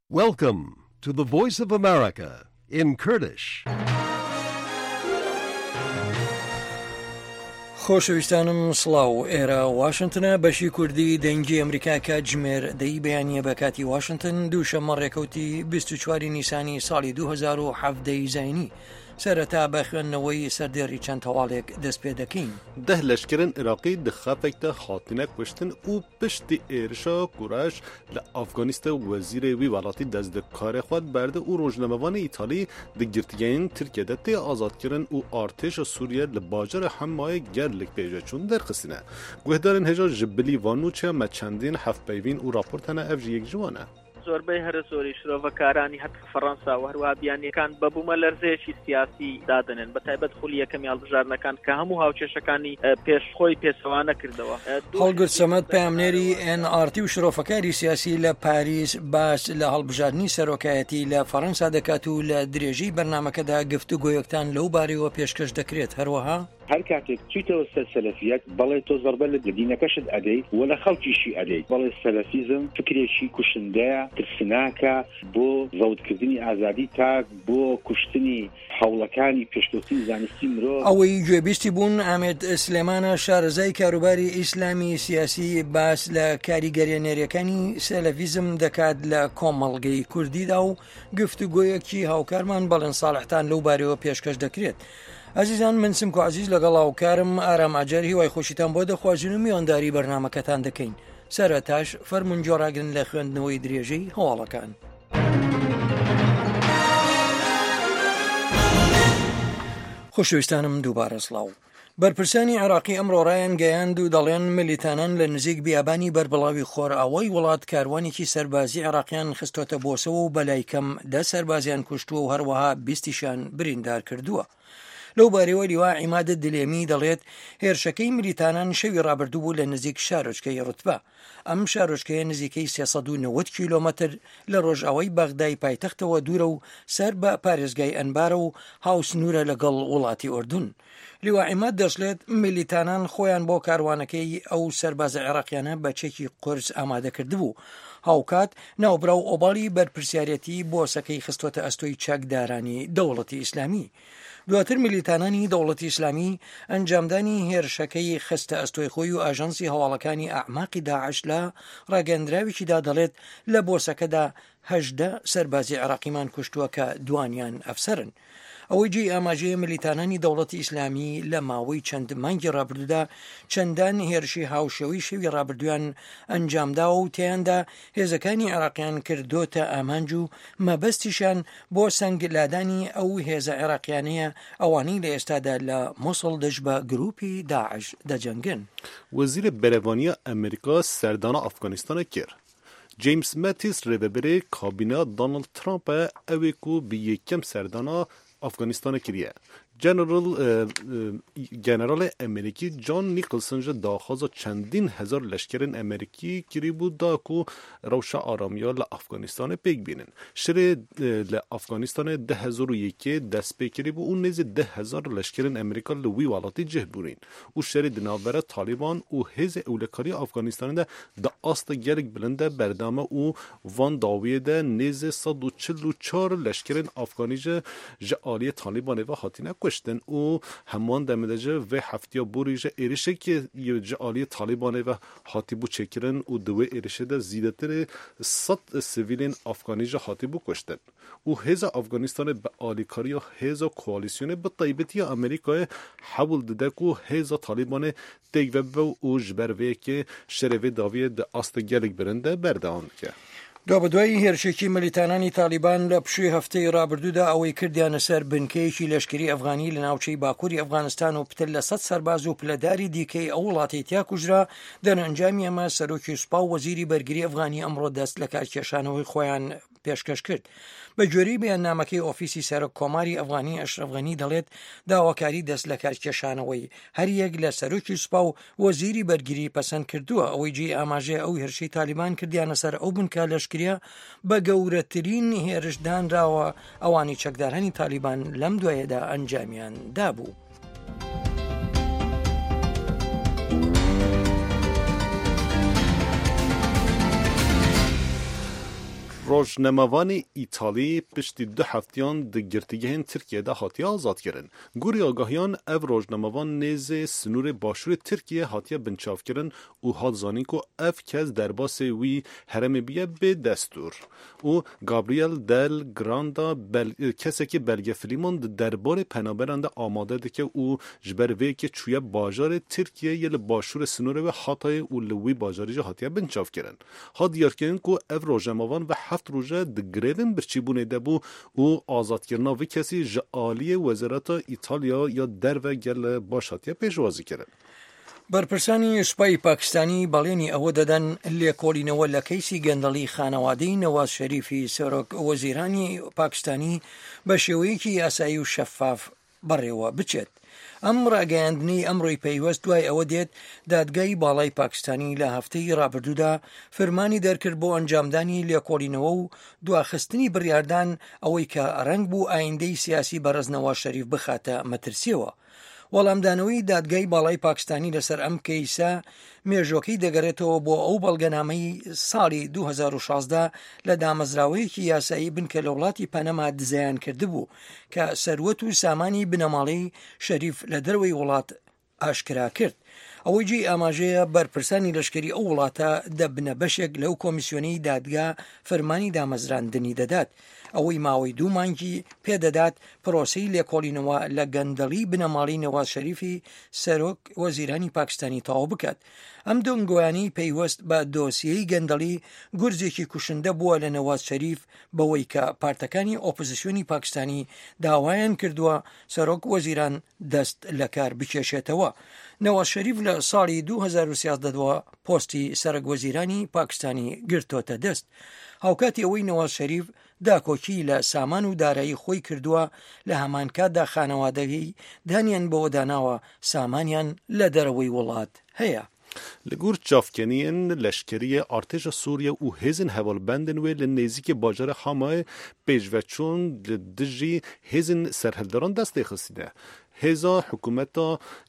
Welcome to the Voice of America in Kurdish. خۆشەویستانم سڵاو ئێرە واشنگتنە بەشی کوردی دەنگی ئەمریکا کاتژمێر دەی بەیانیە بە کاتی واشنگتن دووشەممە ڕێکەوتی 24 نیسانی ساڵی 2017 زاینی سەرەتا بە خوێندنەوەی سەردێڕی چەند هەواڵێک دەست پێ دەکەین. ده لەشکرن عێراقی دخەفێکتە خاتینە کوشتن و پشتی ئێرشا کوڕاش لە ئەفغانیستە وەزیرێ وی وڵاتی دەست کارێ خوات بەردە و ڕۆژنامەوانی ئیتالی دگرتگەین ترکیەدە تێ ئازادکردن و ئارتێشە سووریە لە باجارە هەمایە گەرلێک پێژەچوون دەرخستنە. گوهدارن هێژا ji bilî vanûçe me çendîn hevpeyvîn û raport hene ev ji yek ji wan e. زۆربەی هەرە زۆری شرۆڤەکارانی هەتا فەڕەنسا و هەروە بیانیەکان بە بوومە لەرزەیەکی سیاسی دادنن بە تایبەت خولی یەکەمی هەڵبژارنەکان کە هەموو هاوچێشەکانی پێشخۆی پێچەوانە نەکردەوە. هەڵگرت سەمەد پامنێری NRT و شرۆفەکاری سیاسی لە پاریس باس لە هەڵبژاردننی سەرۆکایەتی لە فەڕەنسا دەکات و لە درێژەی بەرنامەکەدا گفتوگۆیەکتان لەو بارەوە پێشکەش دەکرێت. هەروەها هەر کاتێک چیتەوە سەر سەلەفیەت بەڵێ تۆ زەربە لە دینەکەشت ئەدەیت و لە خەڵکیشی ئەدەیت بەڵێ سەلەفیزم فکرێکی کوشندەیە ترسناکە بۆ زەوتکردنی ئازادی تاک بۆ کوشتنی هەوڵەکانی پێشکەوتنی زانستی مرۆڤ. ئەوەی گوێبیستی بوون ئامێد سلێمانە شارەزای کاروباری ئیسلامی سیاسی باس لە کاریگەریێنەرەکانی سەلەفیزم دەکات لە کۆمەڵگەی کوردیدا و گفتوگۆیەکی هاوکارمان بەڵێن ساڵحتان لەو بارەوە پێشکەش دەکرێت. عزیزان من سمکۆ عزیز لەگەڵ هاوکارم ئارام ئاجەر هیوای خۆشیتان بۆ دەخوازیین و میوانداری بەرنامەکەتان دەکەین. سەرەتاش فەرمون جۆڕاگرن لە خوێندنەوەی درێژەی هەواڵەکان. خۆشەویستانم دووبارە سڵاو. بەرپرسانی عێراقی ئەمڕۆ ڕایان گەیاند و دەڵێن ملیتانان لە نزیک بیابانی بەربڵاوی خۆرئاوای وڵات کاروانێکی سەربازی عێراقیان خستۆتە بۆسەوە و بەلای کەم 10 سەربازیان کوشتووە و هەروەها 20یان بریندار کردووە. لەو بارەوە لیوا عیمادە دلێمی دەڵێت هێرشەکەی ملیتانان شەوی ڕابردوو بوو لە نزیک شارۆچکەی ڕوتبە. ئەم شارۆچکەیە نزیکەی 390 کیلۆمەتر لە ڕۆژئاوای بەغدای پایتەختەوە دوورە و سەر بە پارێزگای ئەنبارە و هاوسنوورە لەگەڵ وڵاتی ئوردون. لیوا عیماد دەشڵێت ملیتانان خۆیان بۆ کاروانەکەی ئەو سەربازە عێراقیانە بە چێکی قورس ئامادە کردبوو. هاوکات ناوبراو ئۆباڵی بەرپرسیارەتی بۆسەکەی خستۆتە ئەستۆی چاکدارانی دەوڵەتی ئیسلامی. دواتر ملیتانانی دەوڵەتی ئیسلامی ئەنجامدانی هێرشەکەی خستە ئەستۆی خۆی و ئاژانسی هەواڵەکانی ئەعماقی داعش لە ڕاگەندراوێکیدا دەڵێت لە بۆسەکەدا 18 سەربازی عێراقیمان کوشتووە کە دوانیان ئەفسەرن. ئەوەی جێی ئاماژەیە ملیتانانی دەوڵەتی ئیسلامی لە ماوەی چەند مانگی ڕابردوودا چەندان هێرشی هاوشێوی شەوی ڕابردویان ئەنجامداوە و تیاندا هێزەکانی عێراقیان کردوتە ئامانج و مەبەستیشان بۆ سەنگلادانی ئەو هێزە عێراقیانەیە ئەوانەی لە ئێستادا لە مووسڵ دەست بە گروپی داعش دەجەنگن. وەزیرە بەرەڤانیە ئەمریکا سەردانە ئەفغانیستانە کرد. جیمس ماتیس ڕێبەبەرێ کابینە دۆناڵد ترامپە ئەوێک و بە یەکەم سەردانە ئەفغانیستانە کردیە. جنرال امریکی جان نیکلسن جه داخوازا چندین هزار لشکرین امریکی کری بود دا کو روشا آرامیا لأفغانستان پیک بینن. شره لأفغانستان 2001 دست پیکری بود اون نیز 10,000 لشکرین امریکا لوی والاتی جه بورین. و شره دنابره طالبان و هز اولکاری افغانستان ده آست گرگ بلنده بردامه و وان داویه ده نیز 144 لشکرین افغانی جه آلی طالبان و خاتینه کشتن و همان دمدجه و هفتیا بوریجه ایرشه که جعالی طالبانه و حاتیبو چکرن و دوی ایرشه ده زیدتر 100 سیویلین افغانیجه حاتیبو کشتن و هزا افغانستان به آلیکاری و هزا کوالیسیون به طیبتی امریکای حول دده که هزا طالبان تیگوه و جبروه که شروع داویه ده آست گلگ برنده بردهان که دوابدوای هێرشێکی ملیتانانی تالیبان لە پشووی هەفتەی ڕابردوودا ئەوەی کردیانە سەر بنکەیەکی لەشکری ئەفغانی لە ناوچەی باکووری ئەفغانستان و پتر لە 100 سەرباز و پلەداری دیکەی ئەو وڵاتی تیا کوژرا. دەرەنجامی ئەمە سەرۆکی سوپا و وەزیری بەرگری ئەفغانی ئەمڕۆ دەست لە کارکێشانەوەی خۆیان پێشکەش کرد. بە گوێرەی بەیاننامەکەی ئۆفیسی سەرۆک کۆماری ئەفغانی ئەشرەف غەنی دەڵێت داواکاری دەست لە کارکێشانەوەی هەر یەک لە سەرۆکی سوپا و وەزیری بەرگری پەسەند کردووە. ئەوەی جێی ئاماژەیە ئەو هێرشەی تالیبان کردیانە سەر ئەو بنکە لەشکریە بە گەورەترین هێرشدانراوە ئەوانی چەکدارانی تالیبان لەم دوایەدا ئەنجامیان دابوو. روزنامه‌وان ایتالی پشت 2 هفتهان د گرتگهن ترکیه ده هاتیه آزاد کردن. گوری آگاهیان او روزنامه‌وان نیز سنور باشور ترکیه هاتیه بنچاف کردن و هات زانی که اف کس در باس وی هرم بیه به دستور. و گابریل دل گراندا کسی که بلگه فلیمون دربار پنابرنده آماده ده که او جبر وی که چویه باجار ترکیه یل باشور سنور و هاتای و لوی باجاری جه هاتیه بنچاف کردن. ها دیار کردن که او روزنامه‌وان و 7 روزه دگریون برچیبونه دبو و آزاد کردن و کسی جعالی وزارت ایتالیا یا در و گل باشاتیه پیشوازی کردن. بەرپرسانی سوپای پاکستانی بەڵێنی ئەوە دەدەن لێکۆڵینەوە لە کەیسی گەندەڵی خانەوادەی نەواز شەریفی سەرۆک وەزیرانی پاکستانی بە شێوەیەکی یاسایی و شەفاف بەڕێوە بچێت. ئەم ڕاگەیاندنی ئەمڕۆی پەیوەست دوای ئەوە دێت دادگای باڵای پاکستانی لە هەفتەی ڕابردوودا فەرمانی دەرکرد بۆ ئەنجامدانی لێکۆڵینەوە و دواخستنی بڕیاردان ئەوەی کە ڕەنگ بوو ئایندەی سیاسی بەڕێز نەواز شەریف بخاتە مەترسیەوە. وەڵامدانەوەی دادگای باڵای پاکستانی لەسەر ئەم کەیسە مێژۆکەی دەگەرێتەوە بۆ ئەو بەڵگەنامەی ساڵی 2016 لە دامەزراوەیەکی یاسایی بنکە لە وڵاتی پەنەما دزایان کردبوو کە سەروەت و سامانی بنەماڵەی شەریف لە دەروەی وڵات ئاشکرا کرد. ئەوەی جێ ئاماژەیە بەرپرسانی لەشکری ئەو وڵاتە دەبنە بەشێک لەو کۆمیسیۆنەی دادگا فەرمانی دامەزراندنی دەدات. ئەوەی ماوەی 2 مانگی پێدەدات پرۆسەی لێکۆڵینەوە لە گەندەڵی بنەماڵی نەواز شەریفی سەرۆک وەزیرانی پاکستانی تەواو بکات. ئەم دۆنگۆیانی پەیوەست بە دۆسیەی گەندەڵی گورزێکی کوشندە بووە لە نەواز شەریف بەوەی کە پارتەکانی ئۆپۆزیسیۆنی پاکستانی داوایان کردووە سەرۆک وەزیران دەست لە کار بکێشێتەوە. نەواز شەریف لە ساڵی 2013 پۆستی سەرۆک وەزیرانی پاکستانی گرتۆتە دەست. هاوکاتی ئەوەی نەواز شەریف داکۆکی لە سامان و دارایی خۆی کردووە لە هەمان کاتدا خانەوادەی دانیان بەوە داناوە سامانیان لە دەرەوەی وڵات هەیە. لگور چافکنین لشکری ارتش سوریه و هزین هوالبندن و لنزیک باجر حمای پیشوچون دجی هزین سرهلدران دست خستیده. هزا حکومت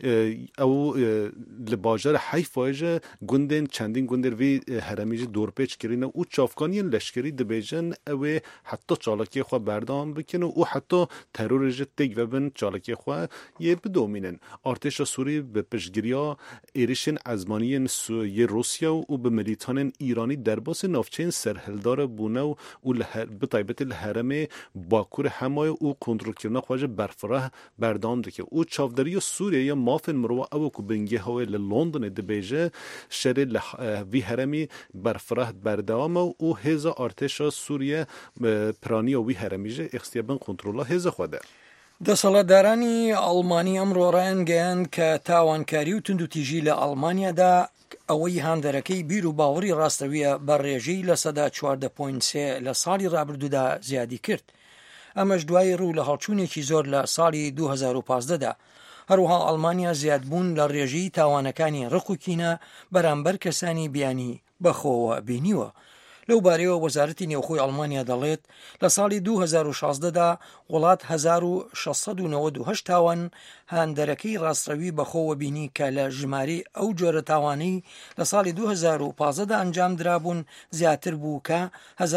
او لباجر حیفایج گندن چندین گندر وی هرمیج دورپیچ کرینه او چافکانی لشکری دبیجن او حتی چالکی خو بردام بکنه او حتی ترورج تگ و بن چالکی خو یه بدومینن. ارتش سوری به پشگیریا ایرشن ازمانی یه روسیا و به ملیتان ایرانی در باس نافچین سرهلدار بونه و به طیبت الحرم باکور همای او کنترل کردن خواجه برفراه بردام که او چاوداری سوریه یا مافن مروا او کو بنگه های لندن دبیجه شر وی هرمی برفراه بردام او هزا ارتش سوریه پرانی و وی هرمیجه اختیابن کنترل هزا خوده. دەسەڵاتدارانی ئەڵمانی ئەمڕۆ ڕایان گەیاند کە تاوانکاری و توندوتیژی لە ئەڵمانیادا ئەوەی هاندەرەکەی بیر و باوەڕی ڕاستەویە بەڕێژەی لە سەدا 14.3 لە ساڵی ڕابردوودا زیادی کرد. ئەمەش دوای ڕوو لە هەڵچوونێکی زۆر لە ساڵی 2015دا. هەروەها ئەڵمانیا زیادبوون لە ڕێژەی تاوانەکانی ڕق و کینە بەرامبەر کەسانی بیانی بەخۆوە بینیوە. لەو بارەیەوە وەزارەتی نێوخۆی ئەڵمانیا دەڵێت لە ساڵی 2016دا وڵات 1698 تاوان هاندەرەکەی ڕاستەوی بەخۆوە بینی کە لە ژمارەی ئەو جۆرە تاوانەی لە ساڵی 2015دا ئەنجام درابوون زیاتر بوو کە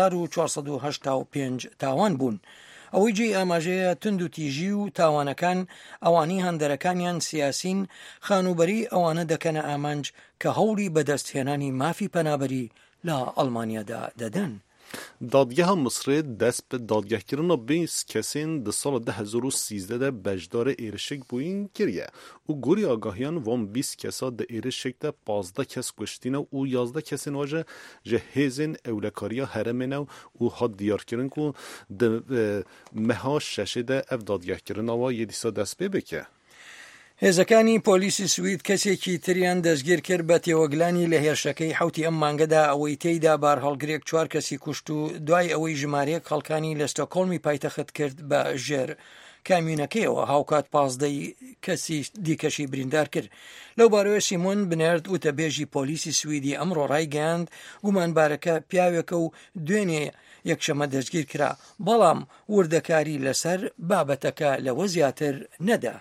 1485 تاوان بوون. ئەوەی جێی ئاماژەیە توندوتیژی و تاوانەکان ئەوانەی هەندەرەکانیان سیاسین خانوبەری ئەوانە دەکەنە ئامانج کە هەوڵی بەدەستهێنانی مافی پەنابەری لە ئەڵمانیادا دەدەن. دادگاه مصر دست به دادگاه کردن 20 کسین در سال 2013 بجدار ایرشک بوین کریه. او گوری آگاهیان وام 20 کسا در ایرشک ده 15 کس کشتین و 11 کسین واجه جهیزین اولکاریا هرمینه و حد دیار کردن که در مها ششه ده اف دادگاه کردن و یه دیسا دست بکه. هێزەکانی پۆلیسی سوید کەسێکی تریان دەستگیر کرد بە تێوەگلانی لە هێرشەکەی حوتی ئەم مانگەدا ئەوەی تێیدا بار هەڵگرێک 4 کەسی کوشت و دوای ئەوەی ژمارەیەک خەڵکانی لە ستۆکۆڵمی پایتەخت کرد بە ژێر کامیونەکەیەوە هاوکات 15 کەسی دیکەشی بریندار کرد. لەو بارەوە سیمۆن بنێرد وتەبێژی پۆلیسی سویدی ئەمڕۆ ڕایگەیاند گومانبارەکە پیاوێکە و دوێنێ یەکشەمە دەستگیر کرا، بەڵام وردەکاری لەسەر بابەتەکە لەوە زیاتر نەدا.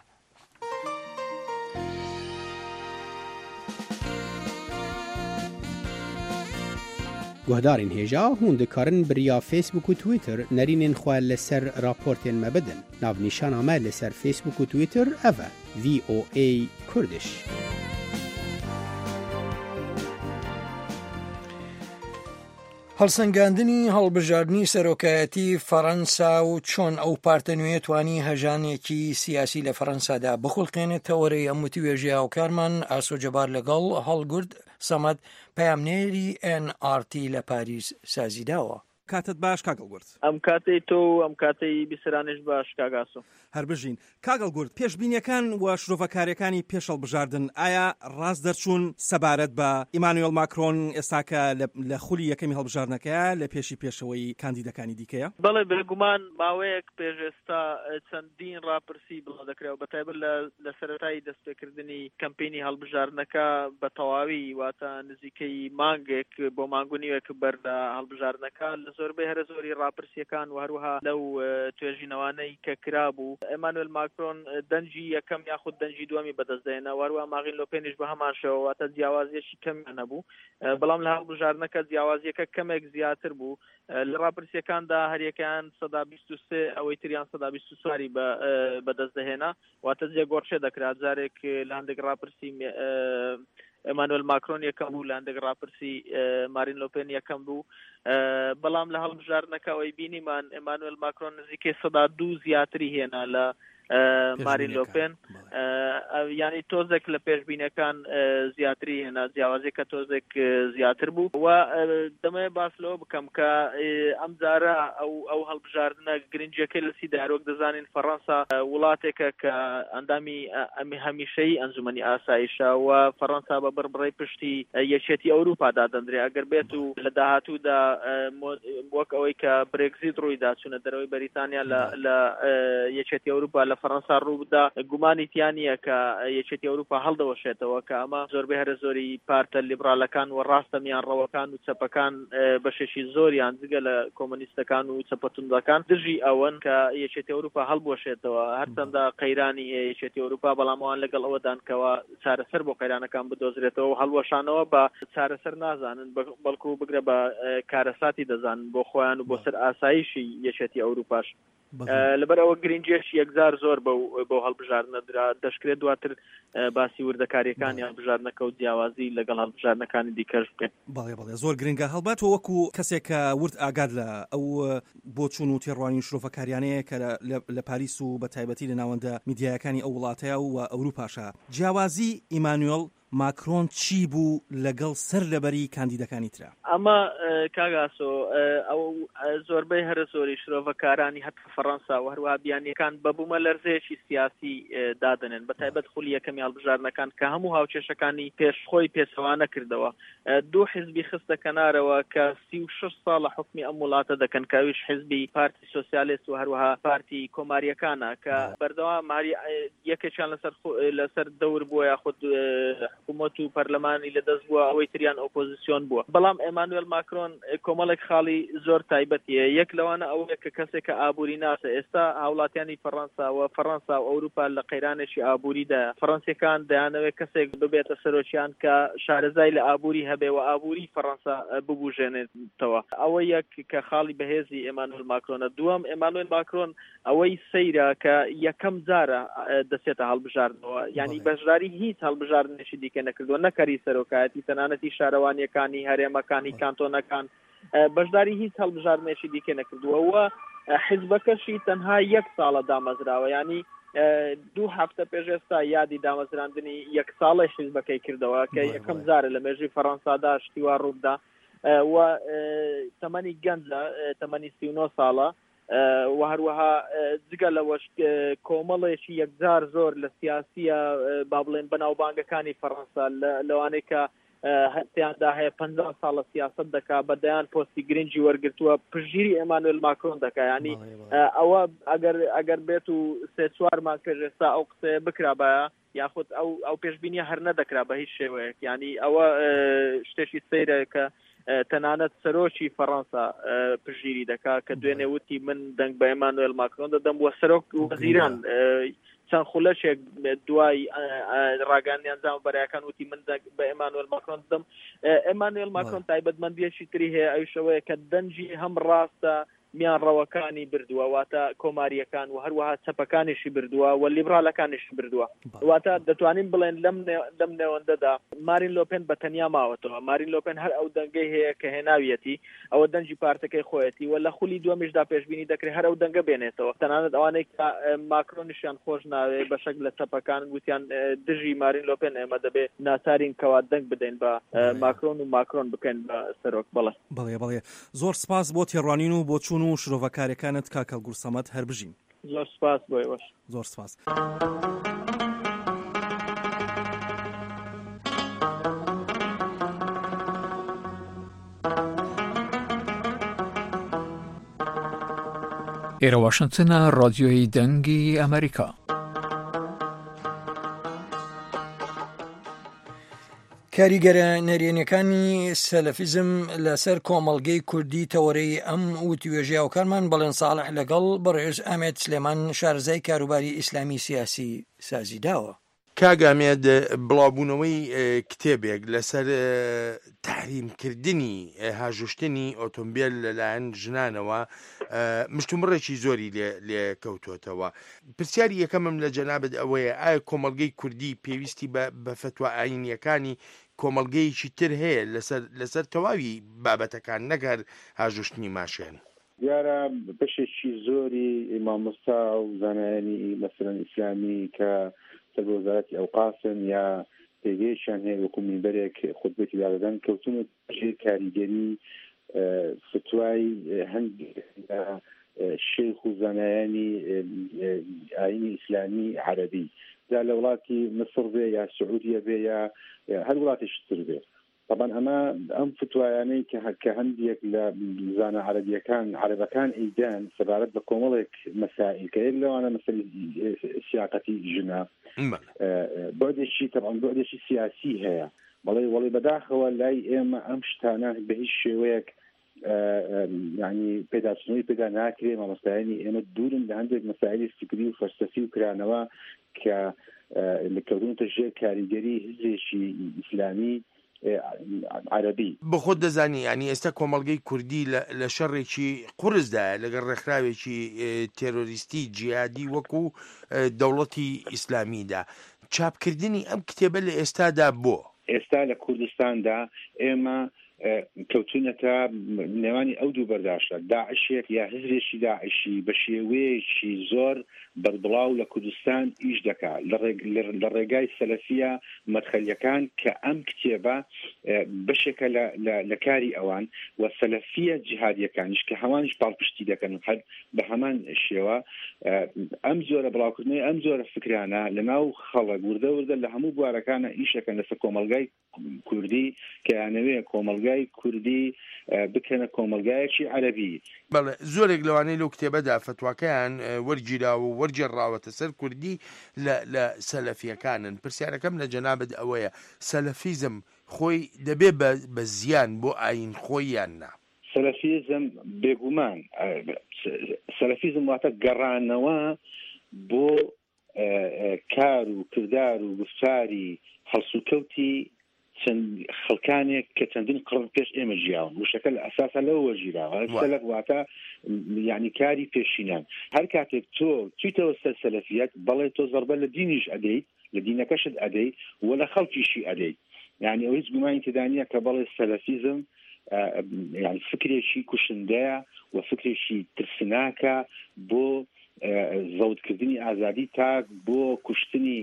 گهدارین هێژا هون دikarin biriya Facebook و Twitter nerînên xwe li ser raportên me bidin. Navnîşana me li ser Facebook û Twitter ev e VOA Kurdish. هەڵسەنگاندنی هەڵبژاردننی سەرۆکایەتی فەڕەنسا و چۆن ئەو پارتە نوێ توانی هەژانێکی سیاسی لە فەڕەنسادا بخڵقێنێتەوەرەی ئەموتی وێژی هاوکارمان ئاسۆجەبار لەگەڵ هەڵگورد سەمەد پەیامنێری NRT لە پاریس سازیداوە. کاتت باش کاگەڵگورد. ئەم کاتەی تۆ ئەم کاتەی بیسرانش باش کاگاسۆ. هەر بژین کاگەڵگورد پێشبینیەکان و شرۆڤەکاریەکانی پێش هەڵبژاردن ئایا ڕاست دەرچوون سەبارەت بە ئیمانوێل ماکرۆن ئێستاکە لە خولی یەکەمی هەڵبژاردنەکەیە لە پێشەوەی کاندیدەکانی دیکەیە؟ بەڵێ بێگومان ماوەیەک پێش ئێستا چەندین ڕاپرسی بڵاو دەکرێت و بەتایبەت لە سەرەتایی دەستپێکردنی کەمپینی هەڵبژاردنەکە بە تەواوی واتە نزیکەی مانگێک بۆ مانگونیوێک بەردە هەڵبژاردنەکە لە زۆربەی هەرە زۆری ڕاپرسیەکان و هەروەها لەو توێژینەوانەی کە کرابوو ئێمانوێل ماکرۆن دەنجی یەکەم یاخود دەنجی دووەمی بەدەستدێنە وەروە ماغین لۆپێنیش بە هەمان شێوە واتە جیاوازیەکی کەمیان نەبوو بەڵام لە هەڵبژاردنەکە جیاوازیەکە کەمێک زیاتر بوو لە ڕاپرسیەکاندا هەریەکەیان 123 ئەوەی تریان 124 بەدەستدەهێنا واتە جێگۆڕچێ دەکرات جارێک لە هەندێک ڕاپرسی ئێمانوێل ماکرۆن یەکەم بوو لە هەندێک ڕاپرسی مارین لۆپێن یەکەم بوو بەڵام لە هەڵبژاردنەکە ئەوەی بینیمان ئێمانوێل ماکرۆن نزیکەی 102 زیاتری هێنا لە مارین لۆپێن ینی تۆزێک لە پێشبینەکان زیاتری هێنا جیاوازێکە تۆزێک زیاتر بوو و دەمەیە باس لەوە بکەم کە ئەم جارە ئەو هەڵبژاردنە گرنگیەکەی لە سیدارۆک دەزانین فەڕەنسا وڵاتێکە کە ئەندامی هەمیشەیی ئەنجومەنی ئاسایشە و فەڕەنسا بە بڕبڕی پشتی یەکێتی ئەوروپادا دەندرێ ئەگەر بێت و لە داهاتوودا وەک ئەوەی کە برێگزیت ڕوویدا چونە دەرەوەی بەریتانیا لە یەکێتی ئەوروپا لە فەڕەنسا ڕووبدا گومانی تیانە کە یەکێتی ئەوروپا هەڵدەوەشێتەوە کە ئەمە زۆربەی هەرە زۆری پارتە لیبرالەکان و ڕاستە میانڕەوەکان و چەپەکان بەشێکی زۆریان جگە لە کۆمۆنیستەکان و چەپەتوندەکان دژی ئەوەن کە یەکێتی ئەوروپا هەڵبوەشێتەوە هەرچەندە قەیرانی یەکێتی ئەوروپا بەڵام ئەوان لەگەڵ ئەوەدانکەوە چارەسەر بۆ قەیرانەکان بدۆزرێتەوە و هەڵوەشانەوە بە چارەسەر نازانن بەڵکو بگرە بە کارەساتی دەزانن بۆ خۆیان و بۆ سەر ئاسایشی یەکێتی ئەوروپاش لەبەرەوە گرنگێش یەکزار زۆر بۆ هەڵبژاردنە درا دەشکرێت دواتر باسی وردەکاریەکانی هەڵبژاردنەکە و جیاوازی لەگەڵ هەڵبژاردنەکانی دیکەش بکەین. بەڵێ زۆر گرنگە هەڵبەت وەکو کەسێک کە ورد ئاگاد لە ئەو بۆ چوون و تێڕوانی شرۆڤەکاریانەیە کە لە پاریس و بە تایبەتی لە ناوەندە میدیایەکانی ئەو وڵاتەیە و ئەوروپاشە جیاوازی ئیمانوێل ماکرۆن چی بوو لەگەڵ سەر لەبەری کاندیدەکانی ترا؟ ئەمە کاگاسۆ ئەو زۆربەی هەرە زۆری شرۆڤەکارانی هەتا فەڕەنسا و هەروە بیانیەکان بەبوومە لەرزەیەکی سیاسی دادنێن بە تایبەت خولی یەکەمی هەڵبژاردنەکان کە هەموو هاوچێشەکانی پێشخۆی پێچەوانە کردەوە دوو حیزبی خستە کەنارەوە کە 36 ساڵ لە حکمی ئەم وڵاتە دەکەن کاویش حیزبی پارتی سۆسیالیست و هەروەها پارتی کۆماریەکانە کە بەردەوام یەکێکیان لەسەر دەور بووە یاخود حکوومەت و پەرلەمانی لەدەست بووە ئەوەی تریان ئۆپۆزیسیۆن بووە بەڵام ئێمانوێل ماکرۆن کۆمەڵێک خاڵی زۆر تایبەتیە یەک لەوانە ئەوەیە کە کەسێک کە ئابووری ناسە ئێستا هاوڵاتیانی فەڕەنسا و فەڕەنسا و ئەوروپا لە قەیرانێکی ئابووریدا فەڕەنسیەکان دەیانەوێت کەسێک ببێتە سەرۆکیان کە شارەزای لە ئابووری هەبێ و ئابووری فەڕەنسا ببوژێنێتەوە ئەوە یەک کە خاڵی بەهێزی ئێمانوێل ماکرۆنە دووەم ئێمانوێل ماکرۆن ئەوەی سەیرە کە یەکەم جارە دەسێتە هەڵبژاردنەوە ینی بەشداری هیچ هەڵبژاردنێکی دیکە نەکردووە نەکەری سەرۆکایەتی تەنانەتی شارەوانیەکانی هەرێمەکانی کانتۆنەکان بەشداری هیچ هەڵبژاردنێکی دیکە نەکردووە و حیزبەکەشی تەنها یەک ساڵە دامەزراوە ینی دوو هەفتە پێش ئێستا یادی دامەزراندنی یەک ساڵی حیزبەکەی کردەوە کە یەکەم جارە لە مێژووی فەڕەنسادا شتیوا ڕووبدا و تەمەنی گەنجە تەمەنی 39 ساڵە و هەروەها جگە لەوەش کۆمەڵێکی یەکجار زۆر لە سیاسیە با بڵێن بەناوبانگەکانی فەڕەنسا لەوانەیە کە هەستیاندا هەیە 50 ساڵە سیاست دەکا بەدەیان پۆستی گرنگی وەرگرتووە پشگیری ئێمانوێل ماکرۆن دەکا ینی ئەوە ئەگەر بێت و سێ چوارمان پێش ئێستا ئەو قسەیە بکرا بە یاخود ئەو پێشبینیە هەر نەدەکرا بە هیچ شێوەیەک ینی ئەوە شتێکی سەیرە کە تەنانەت سەرۆکی فەڕەنسا پشگیری دەکا کە دوێنێ وتی من دەنگ بە ئێمانوێل ماکرۆن دەدەم وە سەرۆک وەزیران چەند خولەشێک دوای ڕاگەاندنی ئەنجام بەرایەکان وتی من بە ئێمانوێل ماکرۆن دەم. ئێمانوێل ماکرۆن تایبەتمەندیەکی تری هەیە ئەوشەوەیە کە دەنجی هەم ڕاستە میان ڕەوەکانی بردووە واتە کۆماریەکان و هەروەها چەپەکانیشی بردووە و لیبراڵەکانیشی بردووە واتە دەتوانین بڵێن لەم نێوەندەدا مارین لۆپێن بە تەنیا ماوەتەوە. مارین لۆپێن هەر ئەو دەنگەی هەیە کە هێناویەتی ئەوە دەنجی پارتەکەی خۆیەتی و لە خولی دووەمیشدا پێشبینی دەکرێت هەر ئەو دەنگە بێنێتەوە. تەنانەت ئەوانەی کە ماکرۆنیشیان خۆش ناوێ بەشێک لە چەپەکان گوتیان دژی مارین لۆپێن ئێمە دەبێت ناچارین کەوا دەنگ بدەین بە ماکرۆن و ماکرۆن بکەین بە سەرۆک. بەڵێ زۆر سپاس بۆ تێڕوانین و بۆ چوون و شرۆڤەکارەکانت کاکە گورسەمەد هەر بژین. زۆر سپاس بۆی باش. زۆر سپاس. ئێرە واشنگتنە ڕادیۆی دەنگی ئەمریکا. کاریگەرە نەرێنیەکانی سەلەفیزم لەسەر کۆمەڵگەی کوردی تەوەرەی ئەم وتیوێژیاوکارمان بەڵێن ساڵح لەگەڵ بەڕێز ئەمێد سلێمان شارەزای کاروباری ئیسلامی سیاسی سازی داوە. کاگامێد بڵاوبوونەوەی کتێبێک لەسەر تحریمکردنی هاژوشتنی ئۆتۆمبیل لەلایەن ژنانەوە مشتومڕێکی زۆری لێ کەوتۆتەوە. پرسیاری یەکەمم لە جەنابەت ئەوەیە ئایا کۆمەڵگەی کوردی پێویستی بە فتوە ئاینیەکانی کۆمەڵگەیەکی تر هەیە لەسەر تەواوی بابەتەکان نەگەر هاژوشتنی ماشێن؟ دیارە بەشێکی زۆری مامۆستا و زانایانی مەسەلەن ئیسلامی کە سەرۆزارەتی ئەوقافن یا پێگەیشیان هەیە وەکو مینبەرێک خودبەتی دادەدەن کەوتونە کاریگەری فتوای هەندێک شێخ و زانایانی ئاینی ئیسلامی عەرەبی دا لە وڵاتی مصر بێ یا سعودیە بێ یا هەر وڵاتێکی تر بێ. طبعا ئەم فتوایانەی کە هەندێک لە زانە عەرەبەکان ئەیدان سەبارەت بە کۆمەڵێک مەسائل کە یەک لەوانە مەسەلەی سیاقەتی ژنا بۆدێکی سیاسی هەیە وەڵی بەداخەوە لای ئێمە ئەم شتانە بە هیچ شێوەیەک یعنی پێداچنەوەی پێدا ناکرێ. مامۆستایانی ئێمە دوورن لە هەندێک مەسائلی فکری و فەلسەفی و کرانەوە کە لەکەوتونەتە ژێر کاریگەری هزێکی ئیسلامی عربی. بە خۆت دەزانی ینی ئێستا کۆمەڵگەی کوردی لە شەڕێکی قورسدایە لەگەڵ ڕێکخراوێکی تێرۆریستی جیهادی وەکو دەوڵەتی ئیسلامیدا. چاپکردنی ئەم کتێبە لە ئێستادا بۆ ئێستا لە کوردستاندا ئێمە کەوتونەتە نێوانی ئەو دوو بەرداشتە داعشێک یا هزرێکی داعشی بە شێوەیەکی زۆر بەربڵاو لە کوردستان ئیش دەکات لە ڕێگای سەلەفیە مەدخەلیەکان کە ئەم کتێبە بەشێکە لە کاری ئەوان و سەلەفیە جیهادیەکانیش کە هەمانش پاڵپشتی دەکەن هەر بە هەمان شێوە ئەم زۆرە بڵاوکردنەوەی ئەم زۆرە فکرانە لەناو خەڵک وردە لە هەموو بوارەکانە ئیشەکەن لەسەر کۆمەڵگای کوردی کە یانەوێ کۆمەڵگای کوردی بکەنە کۆمەلگایەکی عەرەبی. بەڵێ زۆرێک لەوانەی لەو کتێبەدا فتواکەیان وەرگیراوە و وەرجێڕاوەتە سەر کوردی لە سەلەفیەکانن. پرسیارەکەم لە جەنابەت ئەوەیە سەلەفیزم خۆی دەبێ بە زیان بۆ ئاین خۆی یان نا؟ سەلەفیزم بێگومان سەلەفیزم واتە گەڕانەوە بۆ کار و کردار و گفتاری هەڵسوکەوتی چەند خەڵکانێک کە چەندین قڕن پێش ئێمە ژیاون وشەکە لە ئەساسە لەوە وەژیراوە سەلەف واتە یعنی کاری پێشینان. هەر کاتێک تۆ چیتەوە سەر سەلەفیەت بەڵێ تۆ زەربە لە دینیش ئەدەیت لە دینەکەشت ئەدەیت و لە خەڵکیشی ئەدەیت. یعنی ئەو هیچ گومانی تێدا نییە کە بەڵێ سەلەفیزم یعنی فکرێکی کوشندەیە و فکرێکی ترسناکە بۆ زەوتکردنی ئازادی تا بۆ کوشتنی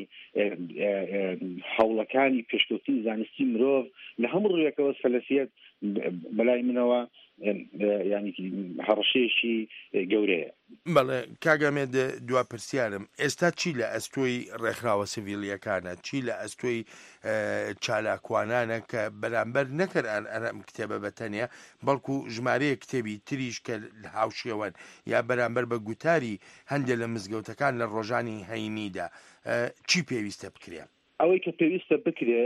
هەوڵەکانی پێشکەوتنی زانستی مرۆڤ لە هەموو ڕوویەکەوە سەلەفیەت بەلای منەوە ینی هەڕەشەیەکی گەورەیە. بەڵێ کاگەمێد دوا پرسیارم ئێستا چی لە ئەستۆی ڕێکخراوە سڤیلیەکانە چی لە ئەستۆی چالاکوانانە کە بەرامبەر نەکرد ئەم کتێبە بەتەنیا بەڵکو ژمارەیە کتێبی تریش کە هاوشێوەن یا بەرامبەر بە گوتاری هەندێک لە مزگەوتەکان لە ڕۆژانی هەینیدا چی پێویستە بکرێ؟ ئەوەی کە پێویستە بکرێ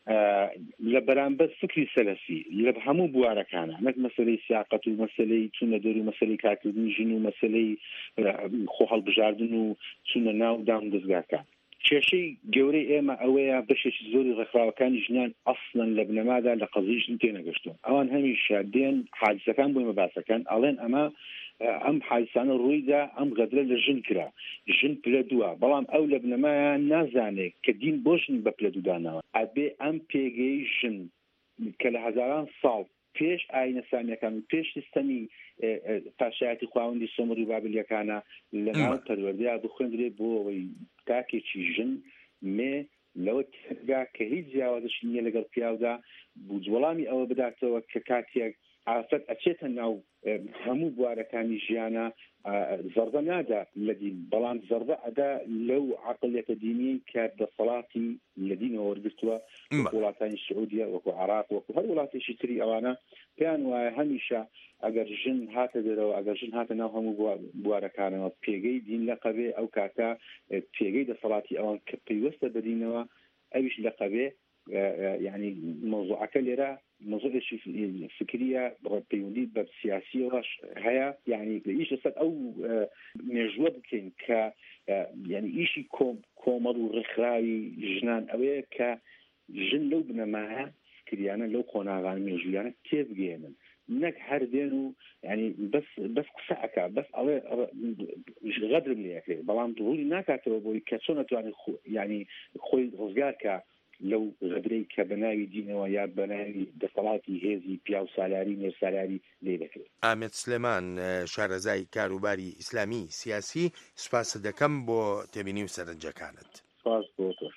لە بەرامبەر فکری سەلەفی لە هەموو بوارەکانە نەک مەسەلەی سیاقەت و مەسەلەی چوونە دەور و مەسەلەی کارکردنی ژن و مەسەلەی خۆ هەڵبژاردن و چوونە ناو دام دەستگاکان کێشەی گەورەی ئێمە ئەوەیە بەشێکی زۆری ڕێکخراوەکانی ژنان ئەسڵەن لە بنەمادا لە قەزی ژن تێنەگەشتون ئەوان هەمیشە دێن حادسەکان بۆی مەباسەکان ئەڵێن ئەمە ئەم حادسانە ڕوویدا ئەم غەدرە لە ژن کرا ژن پلە دووە بەڵام ئەو لە بنەمایان نازانێت کە دین بۆ ژن بە پلە دوودانەوە ئەبێ ئەم پێگەی ژن کە لە هەزاران ساڵ پێش ئاینە سامیەکان و پێش سیستەمی پاشایەتی خواوەندی سۆمری بابلیەکانە لە ناو پەروەردەیە بخوێندرێ بۆ ئەوەی کاکێکی ژن مێ لەوە تێگا کە هیچ جیاوازش نییە لەگەڵ پیاودا وەڵامی ئەوە بداتەوە کە کاتێک ئافرەت ئەچێتە ناو هەموو بوارەکانی ژیانە زەردە نادا لە دین بەڵام زەردە ئەدا لەو عەقڵیەتە دینی کە دەسەڵاتی لە دینەوە وەرگرتووە وڵاتانی سعودیە وەکو عێراق وەکو هەر وڵاتێکی تری ئەوانە پێیان وایە هەمیشە ئەگەر ژن هاتە دەرەوە ئەگەر ژن هاتە ناو هەموو بوارەکانەوە پێگەی دین لەقەبێ ئەو کاتە پێگەی دەسەڵاتی ئەوان کە پەیوەستە بە دینەوە ئەویش لەقەبێ يعني موضوعك لێرە موضوعێکی فکریە پەیوەندی بە سیاسیەوەش هەیە يعني ئیش لەسەر ئەو مێژووە بکەین کە يعني ئیشی کۆمەڵ و ڕێکخراوی ژنان ئەوەیە کە ژن لەو بنەمایە فکریانە لەو قۆناغان مێژوویانە تێبگەێنن نەک هەر دێن و يعني بەس قسەکە بەس ئەوێ غەدرم لێەکرێت بەڵام ڕووی ناکاتەوە بۆی کە چۆن نەتوانێت يعني خۆی ڕزگار کە لەو غەدرەی کە بەناوی دینەوە یا بەناوی دەسەڵاتی هێزی پیا و سالاری نێر سالاری لێ دەکرێت. ئامێد سلێمان شارەزای کاروباری ئیسلامی سیاسی سوپاس دەکەم بۆ تێبینی و سەرنجەکانت. سپاس بۆ تۆش.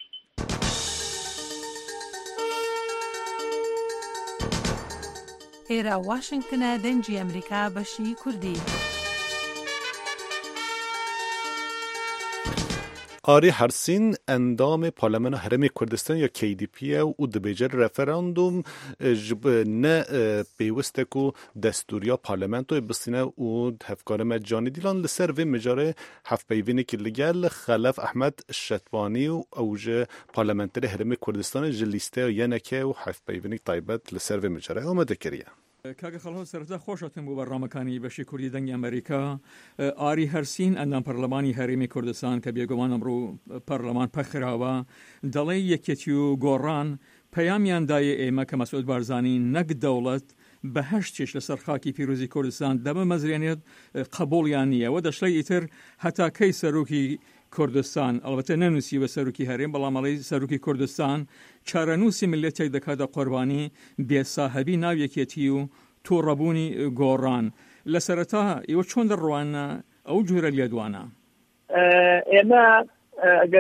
ئێرە واشنگتنە دەنگی ئەمریکا بەشی کوردی. آری هرسین اندام پارلمان هرم کردستان یا KDP و دبیجر رفراندوم نه پیوسته کو دستوریا پارلمانتو بسینه و هفکار مجانی دیلان لسر و مجاره هف پیوینی که لگل خلف احمد شتوانی و اوج پارلمانتر هرم کردستان جلیسته یا نکه و هف پیوینی طایبت لسر و مجاره آمده کریه. کاگە خەڵهۆ سەرەتا خۆشەتم بۆ بەڕامەکانی بەشی کوردی دەنگی ئەمریکا ئاری هەرسین ئەندام پەرلەمانی هەرێمی کوردستان کە بێگومان ئەمڕۆ پەرلەمان پەخراوە دەڵێ یەکێتی و گۆڕان پەیامیان دایە ئێمە کە مەسعود بارزانی نەک دەوڵەت بە هەشتێش لەسەر خاکی پیرۆزی کوردستان دەبە مەزرێنێت قبوڵیان نییە و دەشڵی ئیتر هەتا کەی سەرۆکی کوردستان ئەڵبەتە نەنووسی بە سەرۆکی هەرێم بەڵام ئەڵێی سەرۆکی کوردستان چارەنووسی ملەتێک دەکاتە قوربانی بێساهەبی ناویەکێتی و تووڕەبوونی گۆڕان لە سەرەتا ئێوە چۆن دەڕوانە ئەو جۆرە لێدوانە؟ ئێمە ئەگەر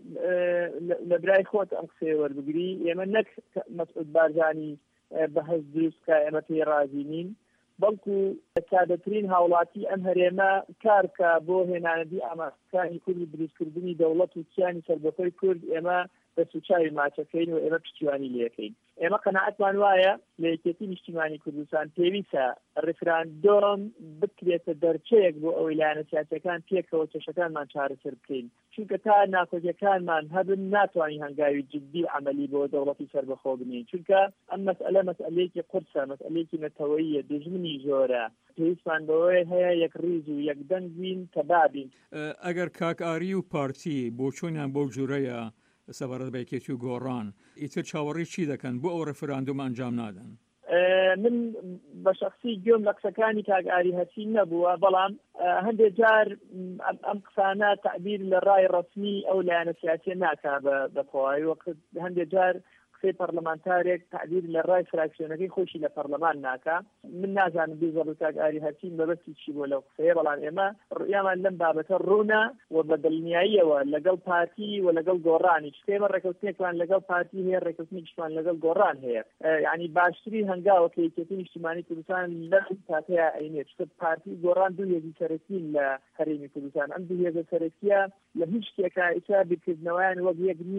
لە برای خۆت ئەم قسەیە وەربگری ئێمە نەک مەسعود بارزانی بەهەست دروستکە ئێمە پێی رازی نین بەڵکو سادەترین هاوڵاتی ئەم هەرێمە کارکە بۆ هێنانەدی ئامادەکانی کوردی دروستکردنی دەوڵەت و کیانی سەربەخۆی کورد ئێمە دەسوچاوی ماچەکەین و ئێمە پشتیوانی لێەکەین. ئێمە قەناعەتمان وایە لە یەکێتی نیشتیمانی کوردستان پێویستە ڕێفراندۆم بکرێتە دەرچەیەک بۆ ئەوەی لایەنە سیاسیەکان پێکەوە کێشەکانمان چارەسەر بکەین چونکە تا ناکۆجیەکانمان هەبن ناتوانین هەنگاوی جدی عملی بۆ دەوڵەتی سەربەخۆ بنین چونکە ئەم مەسئلەیەکی قورسە مەسئلەیەکی نەتەوەییە دژمنی زۆرە پێویستمان بەوەی هەیە یەک ڕیز و یەک دەنگ بین کە بابین. ئەگەر کاکاری و پارتی بۆ چۆنیان بۆ جوورەیە سەبارەت بە یەکێتی و گۆڕان ئیتر چاوەڕێی چی دەکەن بۆ ئەو ڕێفراندۆم ئەنجام نادەن؟ من بە شخصی گوێم لە قسەکانی کاکاری هەرسین نەبووە بەڵام هەندێک جار ئەم قسانە تعبیر لە ڕای ڕسمی ئەو لایەنە سیاسیە ناکا بە خۆی وەقت هەندێک جار قسەی پەرلەمانتارێک تعبیر لە ڕای فراکسیۆنەکەی خۆشی لە پەرلەمان ناکا. من نازانم بێزەڵ کاکاری هەرسین بەبەستی چی بۆ لەو قسەیە بەڵام ئێمە ڕێیامان لەم بابەتە ڕوونە و بە دڵنیاییەوە لەگەڵ پارتی و لەگەڵ گۆڕانی شتێمە ڕێکەوتنێکمان لەگەڵ پارتی هەیە ڕێکەوتنێکیشمان لەگەڵ گۆڕان هەیە یعنی باشترین هەنگاوە کە یەکێتی نیشتیمانی کوردستان لەم کاتەیە ئەینێت چکە پارتی گۆڕان دوو هێزی سەرەکین لە هەرێمی کوردستان ئەم دوو هێزە سەرەکیە لە هیچ شتێکە ئیسا بیرکردنەوەیان وەک یەک نییە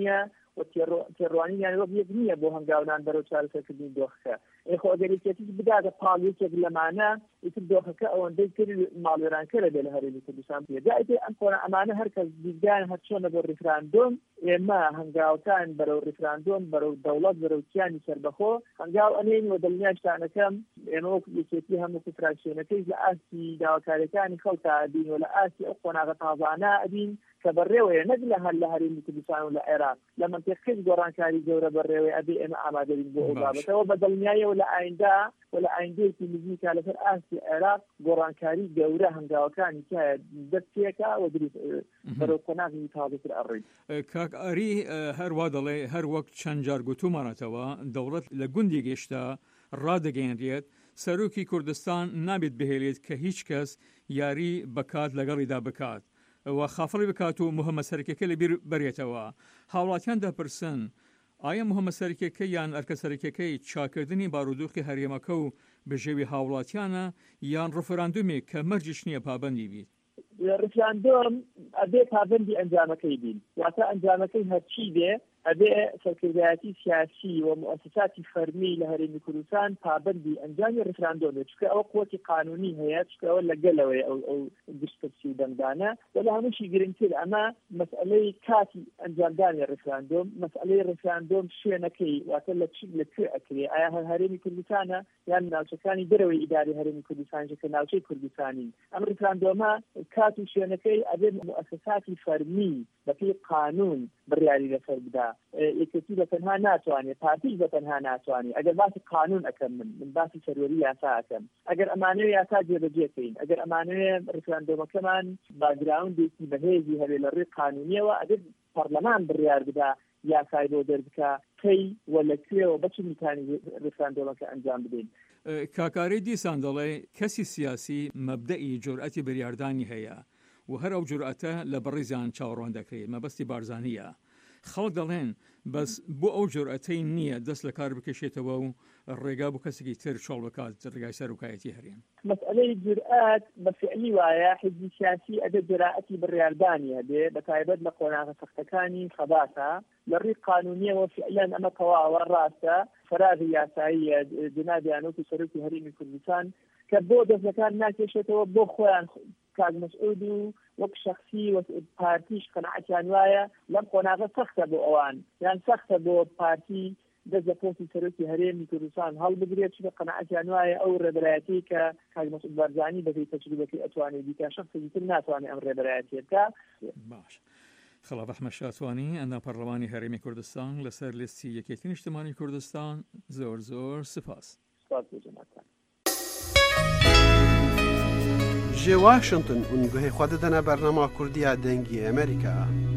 و تێڕوانی یان وەک یەک نییە بۆ هەنگاونان بەرەو چارەسەرکردنی دۆخەکە ئێخۆ ئەگەر یەکێتیش بداتە پاڵیەکێک لەمانە ئیتر دۆخەکە ئەوەندەی تر ماڵوێرانکەرە بێ لە هەرێمی کوردستان پێ جا ئەم کۆنە ئەمانە هەر کەس دیزگان هەر چۆنە بۆ ڕیفراندۆم ئێمە هەنگاوتان بەرەو ڕیفراندۆم بەرەو دەوڵەت بەرەو کیانی سەربەخۆ هەنگاو ئەنێن و دڵنیاشتانەکەم ئێمە وەک یەکێتی هەموو فراکسیۆنەکەی لە ئاستی داواکاریەکانی خەڵکا ئەبین و لە ئاستی ئەو قۆناغە تازانە ئەبین کە بەڕێوەیە نەک لە هەر لە هەرێمی کوردستان و لە عێراق لە منطقەی گۆڕانکاری گەورە بەڕێوەی ئەبێ ئێمە ئامادەبین بۆ ئەو بابەتەوە بە دڵنیاییەوە لە ئایندا و لە ئایندەیەکی نزیکا لەسەر ئاستی عێراق گۆڕانکاری گەورە هەنگاوەکانی تایە دەست پێکا و دروست بەرەو قۆناغی تازەتر ئەڕێین. کاک ئاری هەروە دەڵێ هەر وەک چەند جار گوتومانەتەوە دەوڵەت لە گوندی گەشتە ڕادەگەیەنرێت سەرۆکی کوردستان نابێت بهێلێت کە هیچ کەس یاری بەکات لەگەڵیدا بکات و خافڵی بکات و مهمە سەرکێکە لە بیر بەرێتەوە. هاوڵاتیان دەپرسن ئایا مهمە سەرکێکە یان ئەرکە سەرکێکەی چاکردنی بارودۆخی هەرێمەکە و بەژێوی هاوڵاتیانە یان ڕفراندومێک کە مەرجیش نییە پابەندی بیت؟ ڕفراندۆم ئەبێ پابەندی ئەنجامەکەی بین واتە ئەنجامەکەی هەرچی بێ ئەبێ سەرکردایەتی سیاسی و مؤسساتی فەرمی لە هەرێمی کوردستان پابەندی ئەنجامی ڕفراندۆمێت چکە ئەوە قوتی قانونی هەیە چکە ئەوە لەگەلەوەی ئەو گشتەسی و دەنگدانە و لە هەمووشی گرنگتر ئەمە مەسئلەی کاتی ئەنجامدانی ڕفراندۆم مەسئلەی ڕفراندۆم شوێنەکەی واتە لەکوێ ئەکرێ ئایا هەر هەرێمی کوردستانە یان ناوچەکانی دەرەوەی ئیداری هەرێمی کوردستانە کە ناوچەی کوردستانی ئەم ڕفراندۆمە کات و شوێنەکەی ئەبێ مؤسساتی فەرمی بەپێی قانون بڕیاری لەسەر بدا یەکێتی بەتەنها ناتوانێت پارتیش بەتەنها ناتوانێت ئەگەر باسی قانون ئەەکەم من باسی سەروەری یاسا ئەەکەم ئەگەر ئەمانەوێ یاسا جێبەجێکەین ئەگەر ئەمانەوێ ڕفراندۆمەکەمان باگراوندێکی بەهێزی هەبێ لە ڕێی قانونیەوە ئەگەر پەرلەمان بڕیار بدا یاسای بۆ دەربکە کەی وە لەکوێوە بەچ میکانی ڕفراندۆمەکە ئەنجام بدەین. کاکاری دیسان دەڵێ کەسی سیاسی مەبدەئی جورئەتی بریاردانی هەیە و هەر ئەو جورئەتە لە بەڕێزیان چاوەڕوان دەکرێت مەبەستی بارزانیە. خەڵک دەڵێن بەس بۆ ئەو جورئەتەی نییە دەست لە کار بکەشێتەوە و ڕێگا بۆ کەسێکی تر چۆڵ بکات ڕێگای سەرۆکایەتی هەرێم. مەسئلەی جورئەت بە فعلی وایە حزبی سیاسی ئەبێ جورئەتی بڕیاردانی هەبێ بەتایبەت لە قۆناغە سەختەکانی خەباتە لە ڕێی قانونیەوە فعلیان ئەمە تەواوە ڕاستە فەرازی یاساییە جنابیان و سەرۆکی هەرێمی کوردستان کە بۆ دەستەکان ناکێشێتەوە بۆ خۆیان کاک مەسعود و وەک شخصی و پارتیش قەناعەتیان وایە لەم قۆناغە سەختە بۆ ئەوان یان سەختە بۆ پارتی دەست لە پۆستی سەرۆکی هەرێمی کوردستان هەڵبگرێت چونکە قەناعەتیان وایە ئەو ڕێبەرایەتی کە کاک مەسعود بارزانی بەپێی تەجروبەکەی ئەتوانێت بیکە شخصێکی تر ناتوانێت ئەم ڕێبەرایەتی بکە. باش. خەڵاف ئەحمەد شاتوانی ئەندام پەرلەمانی هەرێمی کوردستان لەسەر لیستی یەکێتی نیشتمانی کوردستان زۆر زۆر سپاس. سپاس بۆ جەنابتان. جێ واشنگتن ئونگوهی خوا دەدەنە بەرنامە کوردیە دەنگی ئەمریکا.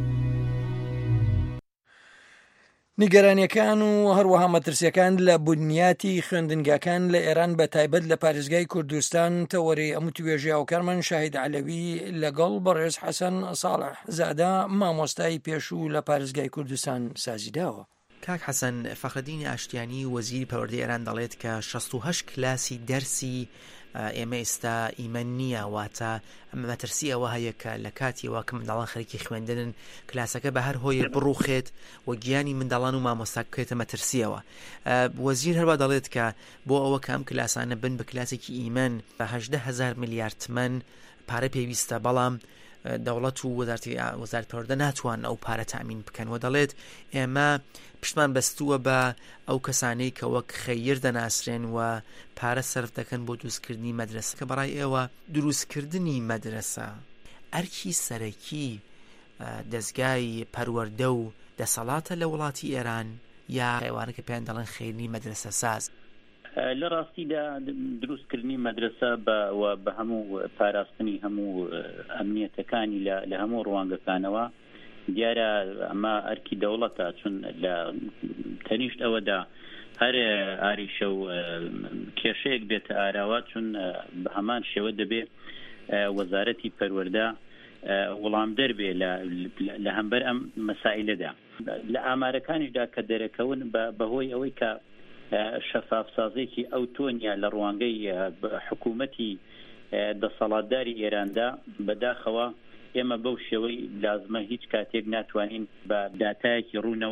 نیگەرانیەکان و هەروەها مەترسیەکان لە بنیاتی خوێندنگاکان لە ئێران بە تایبەت لە پارێزگای کوردستان تەوەری ئەموو توێژیاوکارمان شاهید عەلەوی لەگەڵ بەڕێز حەسەن ساڵح زادە مامۆستای پێشوو لە پارێزگای کوردستان سازیداوە. کاک حەسەن فەخرەدینی ئاشتیانی وەزیری پەروەردەی ئێران دەڵێت کە 68 کلاسی دەرسی ئێمە ئێستا ئیمەن نییە واتە ئەمە مەترسی ئەوە هەیە کە لە کاتیەوە کە منداڵان خەریکی خوێندنن کلاسەکە بە هەر هۆیە بڕوخێت و گیانی منداڵان و مامۆستا بکرێتە مەترسیەوە. وەزیر هەروە دەڵێت کە بۆ ئەوە کە ئەم کلاسانە بن بە کلاسێکی ئیمەن بە 18,000 میلیارد تمەن پارە پێویستە بەڵام دەوڵەت و وەزارەتی پەروەردە ناتوان ئەو پارە تامین بکەن و دەڵێت ئێمە پشتمان بەستووە بە ئەو کەسانەی کە وەک خەیر دەناسرێن و پارە سەرف دەکەن بۆ دروستکردنی مەدرسە کە بەڕای ئێوە دروستکردنی مەدرسە ئەرکی سەرەکی دەستگای پەروەردە و دەسەڵاتە لە وڵاتی ئێران یا حیوانە کە پێیان دەڵێن خەیرنی مەدرسە ساز؟ لە ڕاستیدا دروستکردنی مەدرسە بە هەموو پاراستنی هەموو ئەمنیەتەکانی لە هەموو ڕوانگەکانەوە دیارە ئەمە ئەرکی دەوڵەتە چون لە تەنیشت ئەوەدا هەر ئاریشە و کێشەیەک بێتە ئاراوە چون بە هەمان شێوە دەبێ وەزارەتی پەروەردە وەڵام دەربێ لە هەمبەر ئەم مەسائلەدا لە ئامارەکانیشدا کە دەرەکەون بەهۆی ئەوەی کە شەفافسازێکی ئەو تۆنیا لە ڕوانگەی حکوومەتی دەسەڵاتداری ئێراندا بەداخەوە ئێمە بەو شێوەی لازمە هیچ کاتێک ناتوانین بە داتایەکی ڕوونەوە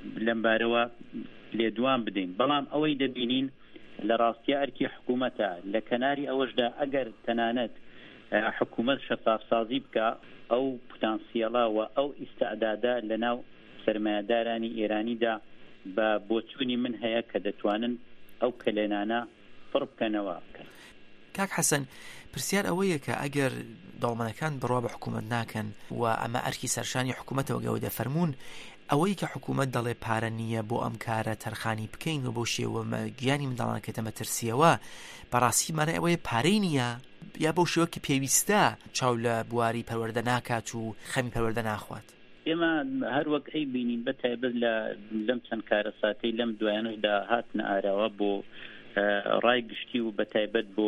لەمبارەوە لێدوان بدەین بەڵام ئەوەی دەبینین لە ڕاستیە ئەرکی حکوومەتە لە کەناری ئەوەشدا ئەگەر تەنانەت حکوومەت شەفافسازی بکە ئەو پۆتانسیەڵە و ئەو ئیستعدادا لەناو سەرمایەدارانی ئێرانیدا بە بۆچوونی من هەیە کە دەتوانن ئەو کەلێنانە پڕ بکەنەوە. کاک حەسەن پرسیار ئەوەیە کە ئەگەر دەوڵەمەندەکان بڕوا بە حکوومەت ناکەن و ئەمە ئەرکی سەرشانی حکوومەتەوە گەوە دەفەرمونون ئەوەی کە حکوومەت دەڵێ پارە نییە بۆ ئەم کارە تەرخانی بکەین و بۆ شێوە گیانی منداڵانەکەتە مەترسیەوە بەڕاستی مانای ئەوەیە پارەی نییە یا بۆ شێوە کە پێویستە چاو لە بواری پەروەردە ناکات و خەمی پەروەردە ناخوات. ئێمە هەر وەک ئەی بینین بە تایبەت لەم چەند کارە ساتەی لەم دوایانەشدا هاتنە ئاراوە بۆ ڕای گشتی و بە تایبەت بۆ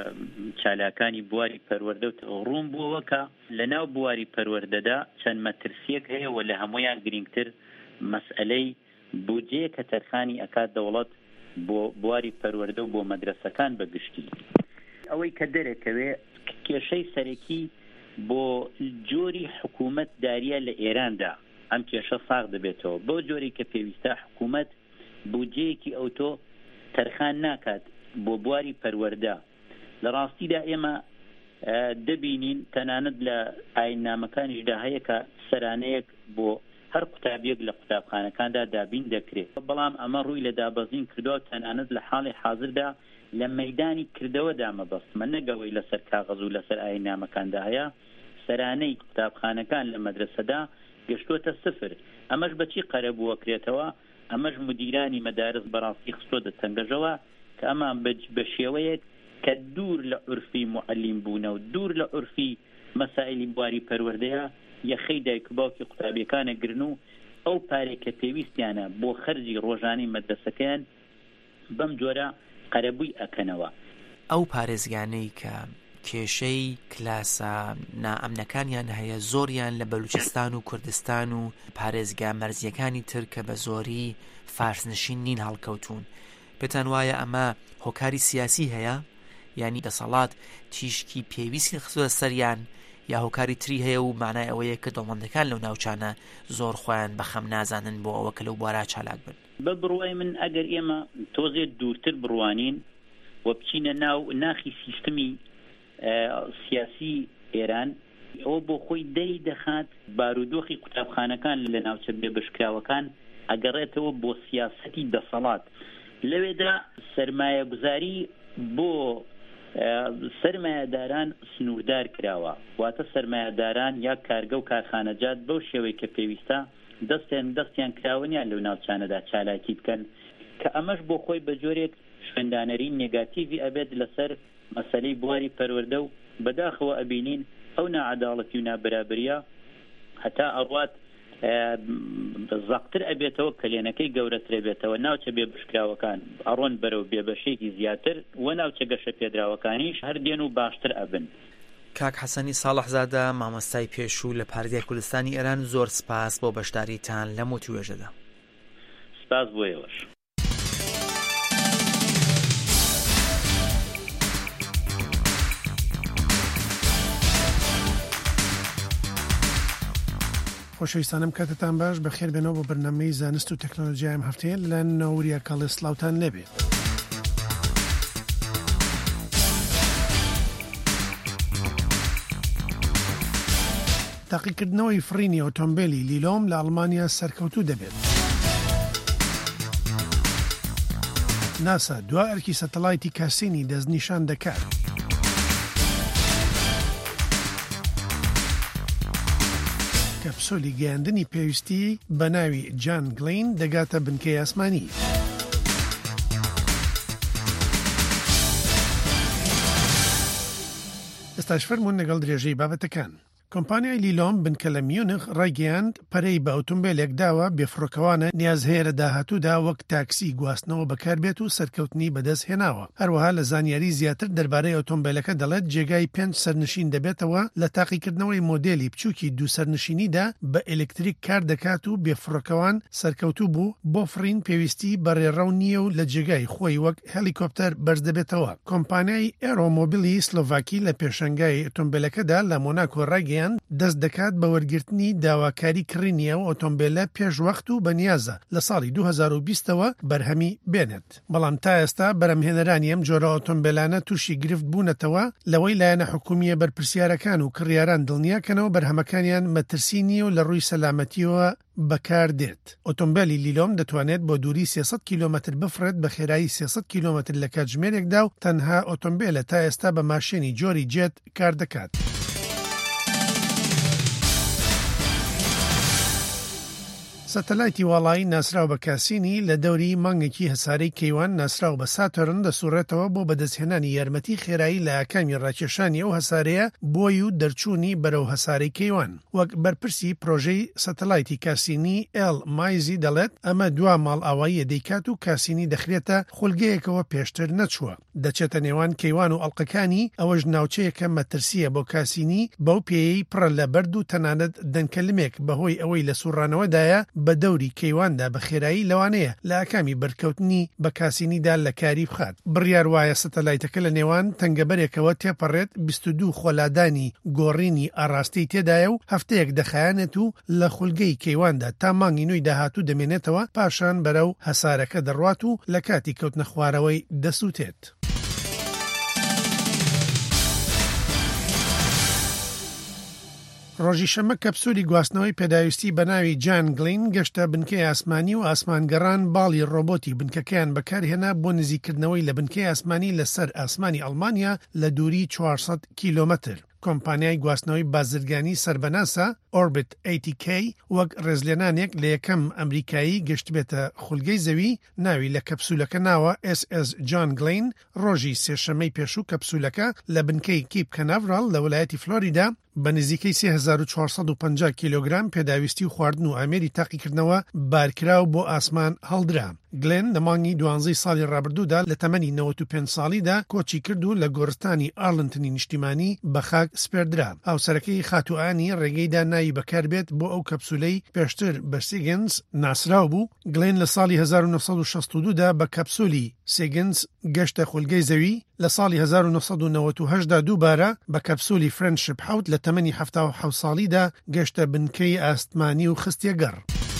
چالاکانی بواری پەروەردە و ڕوون بووەوە لەناو بواری پەروەردەدا چەند مەترسیەک هەیە و لە هەمویان گرنگتر مەسئلەی بودجێ کە تەرخانی ئەکات دەوڵەت بۆ بواری پەروەردە و بۆ مەدرسەکان بەگشتی ئەوەی کە دەرەکەوێ کێشەی سەرەکی بۆ جۆری حکوومەت داریە لە ئێراندا ئەم کێشە ساغ دەبێتەوە بۆ جۆری کە پێویستە حکوومەت بودجەیەکی ئەوتۆ تەرخان ناکات بۆ بواری پەروەردە. لە ڕاستیدا ئێمە دەبینین تەنانەت لە ئاینامەکانیشدا هەیە کە سەرانەیەک بۆ هەر قوتابیەک لە قوتابخانەکاندا دابین دەکرێت بەڵام ئەمە ڕووی لە دابەزین کردووە تەنانەت لە حاڵی حاضردا لە مەیدانی کردەوەدا مەبەستمە نەگەوەی لەسەر کاغەز و لەسەر ئاینامەکاندا هەیە سەرانەی قوتابخانەکان لە مەدرسەدا گەشتووەتە سفر. ئەمەش بەچی قەرە بووەکرێتەوە ئەمەش مدیرانی مەدارس بەڕاستی خستۆتە تەنگەژەوە کە ئەمان بە شێوەیەک کە دوور لە عورفی معەلیم بوونە و دوور لە عورفی مەسائلی بواری پەروەردەیە یەخەی دایک و باوکی قوتابیەکانە گرن و ئەو پارێک کە پێویستیانە بۆ خەرجی ڕۆژانەی مەدرسەکەیان بەم جۆرە قەرەبووی ئەکەنەوە. ئەو پارێزگانەی کە کێشەی کلاسە نائەمنەکانیان هەیە زۆریان لە بەلوچستان و کوردستان و پارێزگا مەرزیەکانی تر کە بە زۆری فارسنشین نین هەڵکەوتون پێتان وایە ئەمە هۆکاری سیاسی هەیە یعنی دەسەڵات تیشکی پێویستی خستووە سەریان یا هۆکاری تری هەیە و مانای ئەوەیە کە دەوڵەمەندەکان لەو ناوچانە زۆر خۆیان بەخەم نازانن بۆ ئەوە کە لەو بوارە چالاک بن. بە بڕوای من ئەگەر ئێمە تۆزێ دوورتر بڕوانین و بچینە ناو ناخی سیستمی سیاسی ئێران ئەوە بۆ خۆی دەری دەخات بارودۆخی قوتابخانەکان لە ناوچە بێبشکراوەکان ئەگەڕێتەوە بۆ سیاسەتی دەسەڵات لەوێدا سەرمایە گوزاری بۆ سەرمایەداران سنووردار کراوە واتە سەرمایەداران یا کارگە و کارخانەجات بەو شێوەی کە پێویستە دەستیان کراوەنیان لەو ناوچانەدا چالاکی بکەن کە ئەمەش بۆ خۆی بە جۆرێک شوێندانەری نێگاتیڤی ئەبێت لەسەر مەسەلەی بواری پەروەردە و بەداخەوە ئەبینین ئەو نەعەداڵەتی و نابەرابریە هەتا ئەڕوات زەقتر ئەبێتەوە کەلێنەکەی گەورەتر بێتەوە ناوچە بێبشکراوەکان ئەڕۆن بەرەو بێبەشێکی زیاتر و ناوچە گەشە پێدراوەکانیش هەردێن و باشتر ئەبن. کاک حەسەنی ساڵحزادە مامۆستای پێشوو لە پارێزگای کوردستانی ئێران زۆر سپاس بۆ بەشداریتان لەم وتوێژەدا. سپاس بۆ ئێوەش. خۆشەویستانم کاتتان باش بەخێر بێنەوە بۆ بەرنامەی زانست و تەکنۆلۆژیای ئەم هەفتەیە لە ناوریە کاڵی سلااوتان لێبێت. تاقیکردنەوەی فڕینی ئۆتۆمبیلی لیلۆم لە ئەڵمانیا سەرکەوتوو دەبێت. ناسا دوا ئەرکی سەتەڵایتی کاسینی دەستنیشان دەکات. کەپسۆلی گەیاندنی پێویستی بە ناوی جان گلین دەگاتە بنکەی ئاسمانی. ئێستاش فەرموون لەگەڵ درێژەی بابەتەکان. کۆمپانیای لیلۆم بنکە لە میونخ ڕایگەیاند پەرەی بە ئۆتۆمبیلێک داوە بێفڕۆکەوانە نیاز هەیە لە داهاتوودا وەک تاکسی گواستنەوە بەکاربێت و سەرکەوتنی بەدەست هێناوە. هەروەها لە زانیاری زیاتر دەربارەی ئۆتۆمبیلەکە دەڵێت جێگای 5 سەرنشین دەبێتەوە لە تاقیکردنەوەی مۆدێلی بچووکی 2 سەرنشینیدا بە ئێلکتریک کار دەکات و بێفڕۆکەوان سەرکەوتوو بوو بۆ فڕین پێویستی بەڕێڕەو نییە و لە جێگای خۆی وەک هەلیکۆپتەر بەرز دەبێتەوە. کۆمپانیای ئێرۆمۆبیلی سلۆڤاکی لە پێشەنگای ئۆتۆمبیلەکەدا لە مۆناکۆ ڕایگەیاند ئەڵمانیایان دەست دەکات بە وەرگرتنی داواکاری کڕینیە و ئۆتۆمبیلە پێشوەخت و بەنیازە لە ساڵی 2020ەوە بەرهەمی بێنێت. بەڵام تا ئێستا بەرهەمهێنەرانی ئەم جۆرە ئۆتۆمبیلانە تووشی گرفت بوونەتەوە لەوەی لایەنە حکومیە بەرپرسیارەکان و کڕیاران دڵنیاکەنەوە بەرهەمەکانیان مەترسی نیە و لە ڕووی سەلامەتیەوە بەکار دێت. ئۆتۆمبیلی لیلۆم دەتوانێت بۆ دووری 300 کیلۆمەتر بفرێت بە خێرایی 300 کیلۆمەتر لە کاتژمێرێکدا و تەنها ئۆتۆمبیلە تا ئێستا بە ماشێنی جۆری جێت کار دەکات. سەتەلایتی واڵایی ناسراو بە کاسینی لە دەوری مانگێکی هەسارەی کەیوان ناسراو بە ساتۆرن دەسوڕێتەوە بۆ بەدەستهێنانی یارمەتی خێرایی لە ئاکامی ڕاکێشانی ئەو هەسارەیە بۆی و دەرچوونی بەرەو هەسارەی کەیوان. وەک بەرپرسی پرۆژەی سەتەلایتی کاسینی ئێل مایزی دەڵێت ئەمە دوا ماڵ ئاواییە دەیکات و کاسینی دەخرێتە خولگەیەکەوە پێشتر نەچووە. دەچێتە نێوان کەیوان و ئەڵقەکانی ئەوەش ناوچەیەکە مەترسیە بۆ کاسینی بەو پێیەی پڕە لە بەرد و تەنانەت دەنکەلمێک بەهۆی ئەوەی لە سوڕانەوەدایە بە دەوری کەیواندا بە خێرایی لەوانەیە لە ئاکامی بەرکەوتنی بە کاسینیدا لە کاری بخات. بڕیار وایە سەتەلایتەکە لە نێوان تەنگەبەرێکەوە تێپەڕێت 22 خۆلادانی گۆڕینی ئاڕاستی تێدایە و هەفتەیەک دەخایەنێت و لە خولگەی کەیواندا تا مانگی نوێی داهاتوو دەمێنێتەوە پاشان بەرەو هەسارەکە دەڕوات و لە کاتی کەوتنە خوارەوەی دەسووتێت. ڕۆژی شەمە کەپسولی گواستنەوەی پێداویستی بە ناوی جان گلین گەشتە بنکەی ئاسمانی و ئاسمانگەڕان باڵی ڕۆبۆتی بنکەکەیان بەکارهێنا بۆ نزیکردنەوەی لە بنکەی ئاسمانی لەسەر ئاسمانی ئەڵمانیا لە دووری 400 کیلۆمەتر. کۆمپانیای گواستنەوەی بازرگانی سربەناسە Orbit ATK وەک ڕێزلێنانێک لە یەکەم ئەمریکایی گەشت بێتە خولگەی زەوی ناوی لە کەپسولەکە ناوە SS جان گلین. ڕۆژی سێشەمەی پێشوو کەپسولەکە لە بنکەی کیپ کەناڤرال لە وڵایەتی فلۆریدا بە نزیکەی 3450 کیلۆگرام پێداویستی و خواردن و ئامێری تاقیکردنەوە بارکراو بۆ ئاسمان هەڵدرا. گلێن لە مانگی 12 ساڵی ڕابردوودا لە تەمەنی 95 ساڵیدا کۆچی کرد و لە گۆرستانی ئارلنتنی نیشتیمانی بە خاک سپێردرا. هاوسەرەکەی خاتوئانی ڕێگەیدا ناوی بەکاربێت بۆ ئەو کەپسولەی پێشتر بە سیگنز ناسراو بوو. گلێن لە ساڵی 1962دا بە کەپسولی سیگنز گەشتە خولگەی زەوی. لە ساڵی 1998دا دووبارە بە کەپسولی فرەندشپ حوت لە تەمەنی 77 ساڵیدا گەشتە بنکەی ئاستمانی و خستیە گەڕ.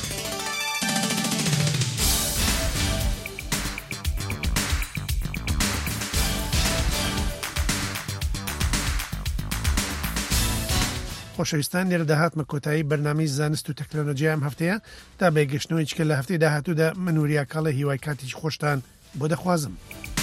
خۆشەویستان لێرە داهاتمە کۆتایی بەرنامەی زانست و تەکنۆلۆژیا ئەم هەفتەیە تا بێگەشتنەوەی چکە لە هەفتەی داهاتوودا من وریا کاڵە هیوای کاتێکی خۆشتان بۆ دەخوازم.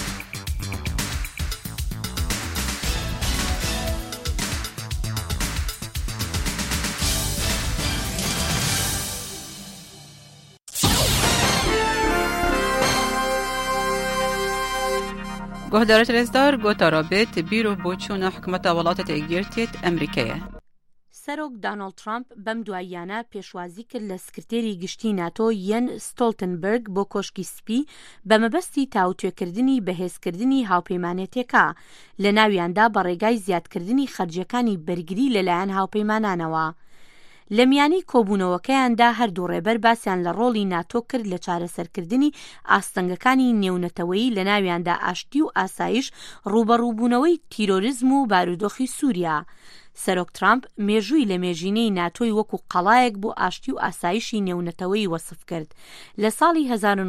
گۆهدارە رێزدار گۆتارا بێت بیرۆ بۆ چوونە حکومەتە وڵاتە یەکگرتووێت ئەمریکایە. سەرۆک دانالد ترامپ بەم دواییانە پێشوازی کرد لە سکرتێری گشتی ناتۆ یەن ستۆلتنبرگ بۆ کۆشکی سپی بە مەبەستی تاوتوێکردنی بەهێزکردنی هاوپەیمانێتێکە لە ناویاندا بە ڕێگای زیادکردنی خەرجەکانی بەرگری لەلایەن هاوپەیمانانەوە. لە میانەی کۆبوونەوەکەیاندا هەردوو ڕێبەر باسییان لە ڕۆڵی ناتۆ کرد لە چارەسەرکردنی ئاستەنگەکانی نێونەتەوەیی لە ناویاندا ئاشتی و ئاسایش ڕوبەڕووبوونەوەی تیرۆریزم و بارودۆخی سووریا. سەرۆک ترامپ مێژووی لە مێژینەی ناتۆی وەکو قەڵایەک بۆ ئاشتی و ئاسایشی نێونەتەوەی وەسف کرد. لە ساڵی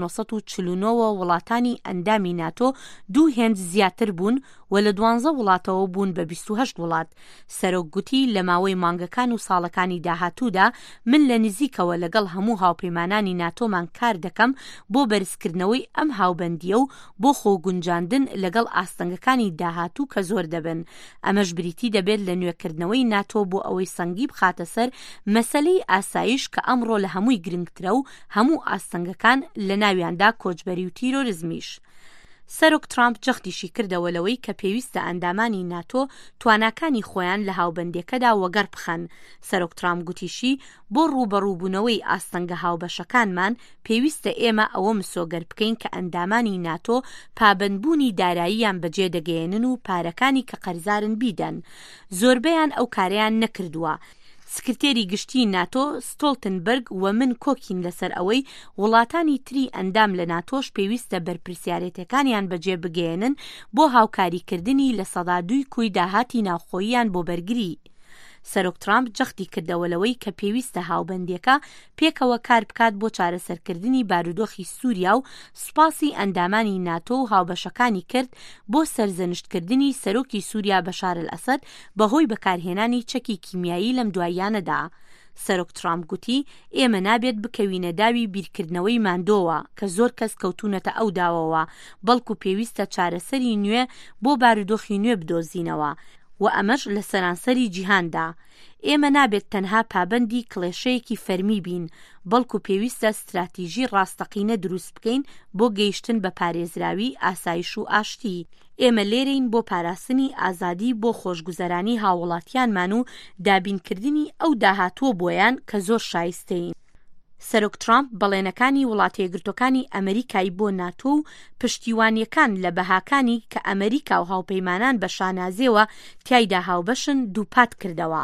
1949 وڵاتانی ئەندامی ناتۆ دوو هێند زیاتر بوون و لە 12 وڵاتەوە بوون بە 28 وڵات. سەرۆک گوتی لە ماوەی مانگەکان و ساڵەکانی داهاتوودا من لە نزیکەوە لەگەڵ هەموو هاوپەیمانانی ناتۆمان کار دەکەم بۆ بەرزکردنەوەی ئەم هاوبەندیە و بۆ خۆگونجاندن لەگەڵ ئاستەنگەکانی داهاتوو کە زۆر دەبن. ئەمەش بریتی دەبێت لە نوێکردنەوەی ناتۆ بۆ ئەوەی سەنگی بخاتە سەر مەسەلەی ئاسایش کە ئەمڕۆ لە هەمووی گرنگترە و هەموو ئاستەنگەکان لە ناویاندا کۆچبەری و تیرۆریزمیش. سەرۆک ترامپ جەختیشی کردەوە لەوەی کە پێویستە ئەندامانی ناتۆ تواناکانی خۆیان لە هاوبەندیەکەدا وەگەر بخەن. سەرۆک ترامپ گوتیشی بۆ ڕوبەڕووبوونەوەی ئاستەنگە هاوبەشەکانمان پێویستە ئێمە ئەوە مسۆگەر بکەین کە ئەندامانی ناتۆ پابەندبوونی داراییان بەجێ دەگەێنن و پارەکانی کە قەرزارن بیدەن. زۆربەیان ئەو کارەیان نەکردووە. سکرتێری گشتی ناتۆ ستۆلتنبرگ و من کۆکین لەسەر ئەوەی وڵاتانی تری ئەندام لە ناتۆش پێویستە بەرپرسیارەتەکانیان بەجێ بگەێنن بۆ هاوکاریکردنی لە سەدا دووی کوی داهاتی ناوخۆییان بۆ بەرگری. سەرۆک ترامپ جەختی کردەوەلەوەی کە پێویستە هاوبەندیەکە پێکەوە کار بکات بۆ چارەسەرکردنی بارودۆخی سووریا و سوپاسی ئەندامانی ناتۆ و هاوبەشەکانی کرد بۆ سەرزەنشتکردنی سەرۆکی سووریا بەشار ئەسەد بەهۆی بەکارهێنانی چەکی کیمیایی لەم دواییانەدا. سەرۆک ترامپ گوتی ئێمە نابێت بکەوینە داوی بیرکردنەوەی ماندۆوە کە زۆر کەس کەوتونەتە ئەو داوەوە، بەڵکو پێویستە چارەسەری نوێ بۆ بارودۆخی نوێ بدۆزینەوە و ئەمەش لە سەرانسەری جیهاندا. ئێمە نابێت تەنها پابەندی کڵێشەیەکی فەرمی بین، بەڵکو پێویستە استراتیژی ڕاستەقینە دروست بکەین بۆ گەیشتن بە پارێزراوی، ئاسایش و ئاشتی. ئێمە لێرەین بۆ پاراستنی ئازادی بۆ خۆشگوزەرانی هاوڵاتیانمان و دابینکردنی ئەو داهاتووە بۆیان کە زۆر شایستەین. سەرۆک ترامپ بەڵێنەکانی وڵاتە یەکگرتووەکانی ئەمریکای بۆ ناتۆ و پشتیوانیەکان لە بەهاکانی کە ئەمریکا و هاوپەیمانان بە شانازیەوە تیایدا هاوبەشن دووپات کردەوە.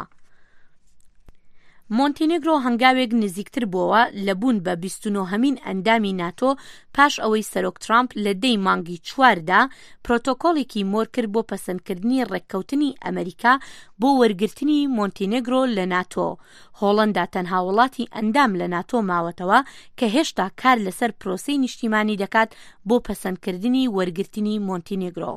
مۆنتینێگرۆ هەنگاوێک نزیکتر بووە لە بوون بە 29هەمین ئەندامی ناتۆ پاش ئەوەی سەرۆک ترامپ لە دەی مانگی 4دا پرۆتۆکۆڵێکی مۆر کرد بۆ پەسەندکردنی ڕێککەوتنی ئەمریکا بۆ وەرگرتنی مۆنتینێگرۆ لە ناتۆ. هۆڵەندا تەنها وڵاتی ئەندام لە ناتۆ ماوەتەوە کە هێشتا کار لەسەر پرۆسەی نیشتیمانی دەکات بۆ پەسەندکردنی وەرگرتنی مۆنتینێگرۆ.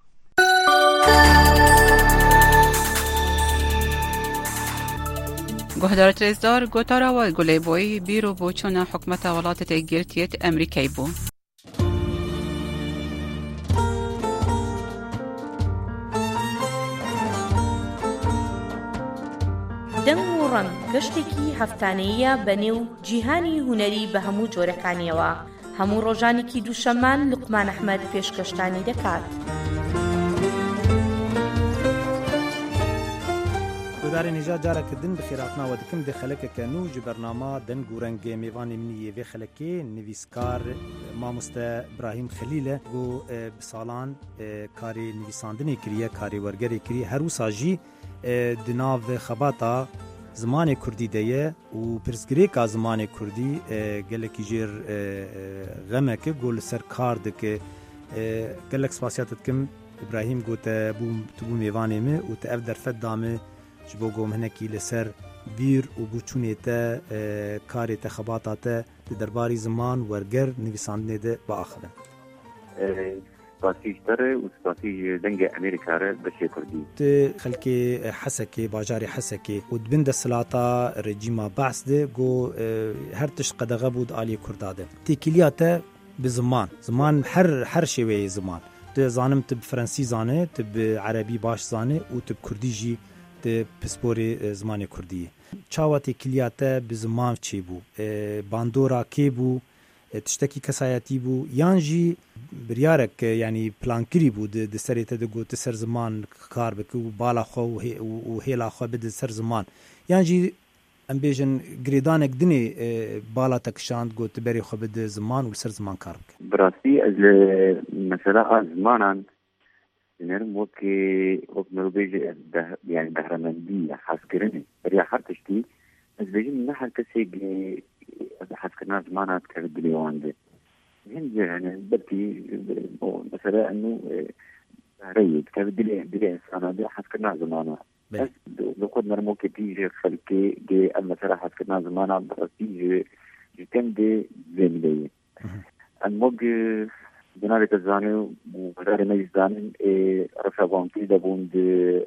گۆهدار ترێزدار گۆتاراوە گولەیبۆی بیرۆ بۆ چۆنە حکومەتە وڵاتە تێگرتیێت ئەمریکای بوو. دەنگ و ڕەنگ گەشتێکی هەفتانەیە بە نێو جیهانی هونەری بە هەموو جۆرەکانیەوە. هەموو ڕۆژانێکی دووشەممان لوقمان ئەحمەد پێشکەشتانی دەکات. گودارê nêja careke din bi xêratnawa dikim di xelekeke nû ji bernama deng û rengê mêvanê minî vê xelekê nivîskar mamoste İbrahîm Xelîl e got bi salan karê nivîsandinê kiriye, karê wergerê kiriye, her wisa jî di nav xebata zimanê Kurdî de ye û pirsgirêka zimanê Kurdî gelekî jêr xemeke got li ser kar dike. Gelek spasiya te dikim İbrahîm got te tu bû mêvanê me û te ev derfet da me ji bo gomhinekî li ser bîr û bûçûnê te karê te xebata te di derbarî ziman werger nivîsandinê de biaxive. Spasî ji te re û spasî ji dengê Amerîka re beşê Kurdî. Ti xelkê Hesekê, bajarê Hesekê û dibin desthilata rejîma Behs de got her tişt qedexe bû di aliyê Kurda de. Têkiliya te bi ziman, ziman her şêweyê ziman. Tu zanim tu bi Frensî zane, tu bi Erebî baş zane û tu bi Kurdî jî di pisporê zimanê Kurdî ye. Çawa têkiliya te bi ziman çê bû? Bandora kê bû? Tiştekî kesayetî bû? Yan jî biryarek yanî plankirî bû di serê te de got tu ser ziman kar bike û bala xwe û hêla xwe bide ser ziman. Yan jî em bêjin girêdanek dinê bala te kişand got tu berê xwe bide ziman û li ser ziman kar bike. Bi rastî ez li mesela a zimanan dinêrim wekî mirûbêjî yani behremendî ya hezkirinê beriya her tiştî ez bêjim ne her kesê hezkirina zimana dikeve dilê wan de. Hin yani belkî mesela enû behreyê dikeve dilê insana de hezkirina zimana. Ez li xwe dinirim wekî tî ji xelkê de em mesela hezkirina zimana bi rastî ji tem de vê mileyê. Em wek Cenab-ı Tezanı bu kadar meclisanın rafavantı da bund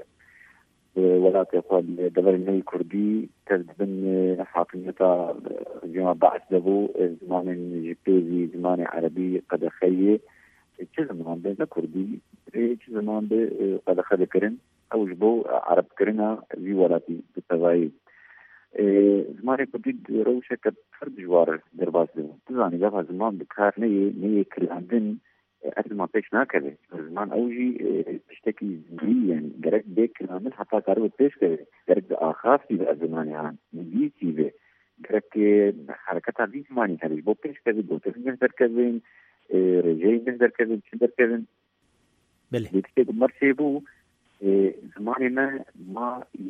velatı kual devlet Kurdi tezbin hakimiyeta Cuma Bahs da bu zamanın jipezi zamanı Arabi kadakhiye çi zaman da Kurdi çi zaman da kadakhiye kirin او جبو عرب كرنا في ولاتي بالتغايب زمان كنت روشة كفرد جوار درباس دو تزاني قفها زمان بكار نيه كلاندن أكل ما بيش ناكله زمان أوجي تشتكي زميا جرك بيك كلامل حتى كارو بيش كده جرك آخاف في زمان يعني نجيسي به جرك حركتها في زماني كده بو بيش كده بو تفنجر كذين رجعي نقدر كذين شندر كذين بله بيتكي مرشي بو زمانی ما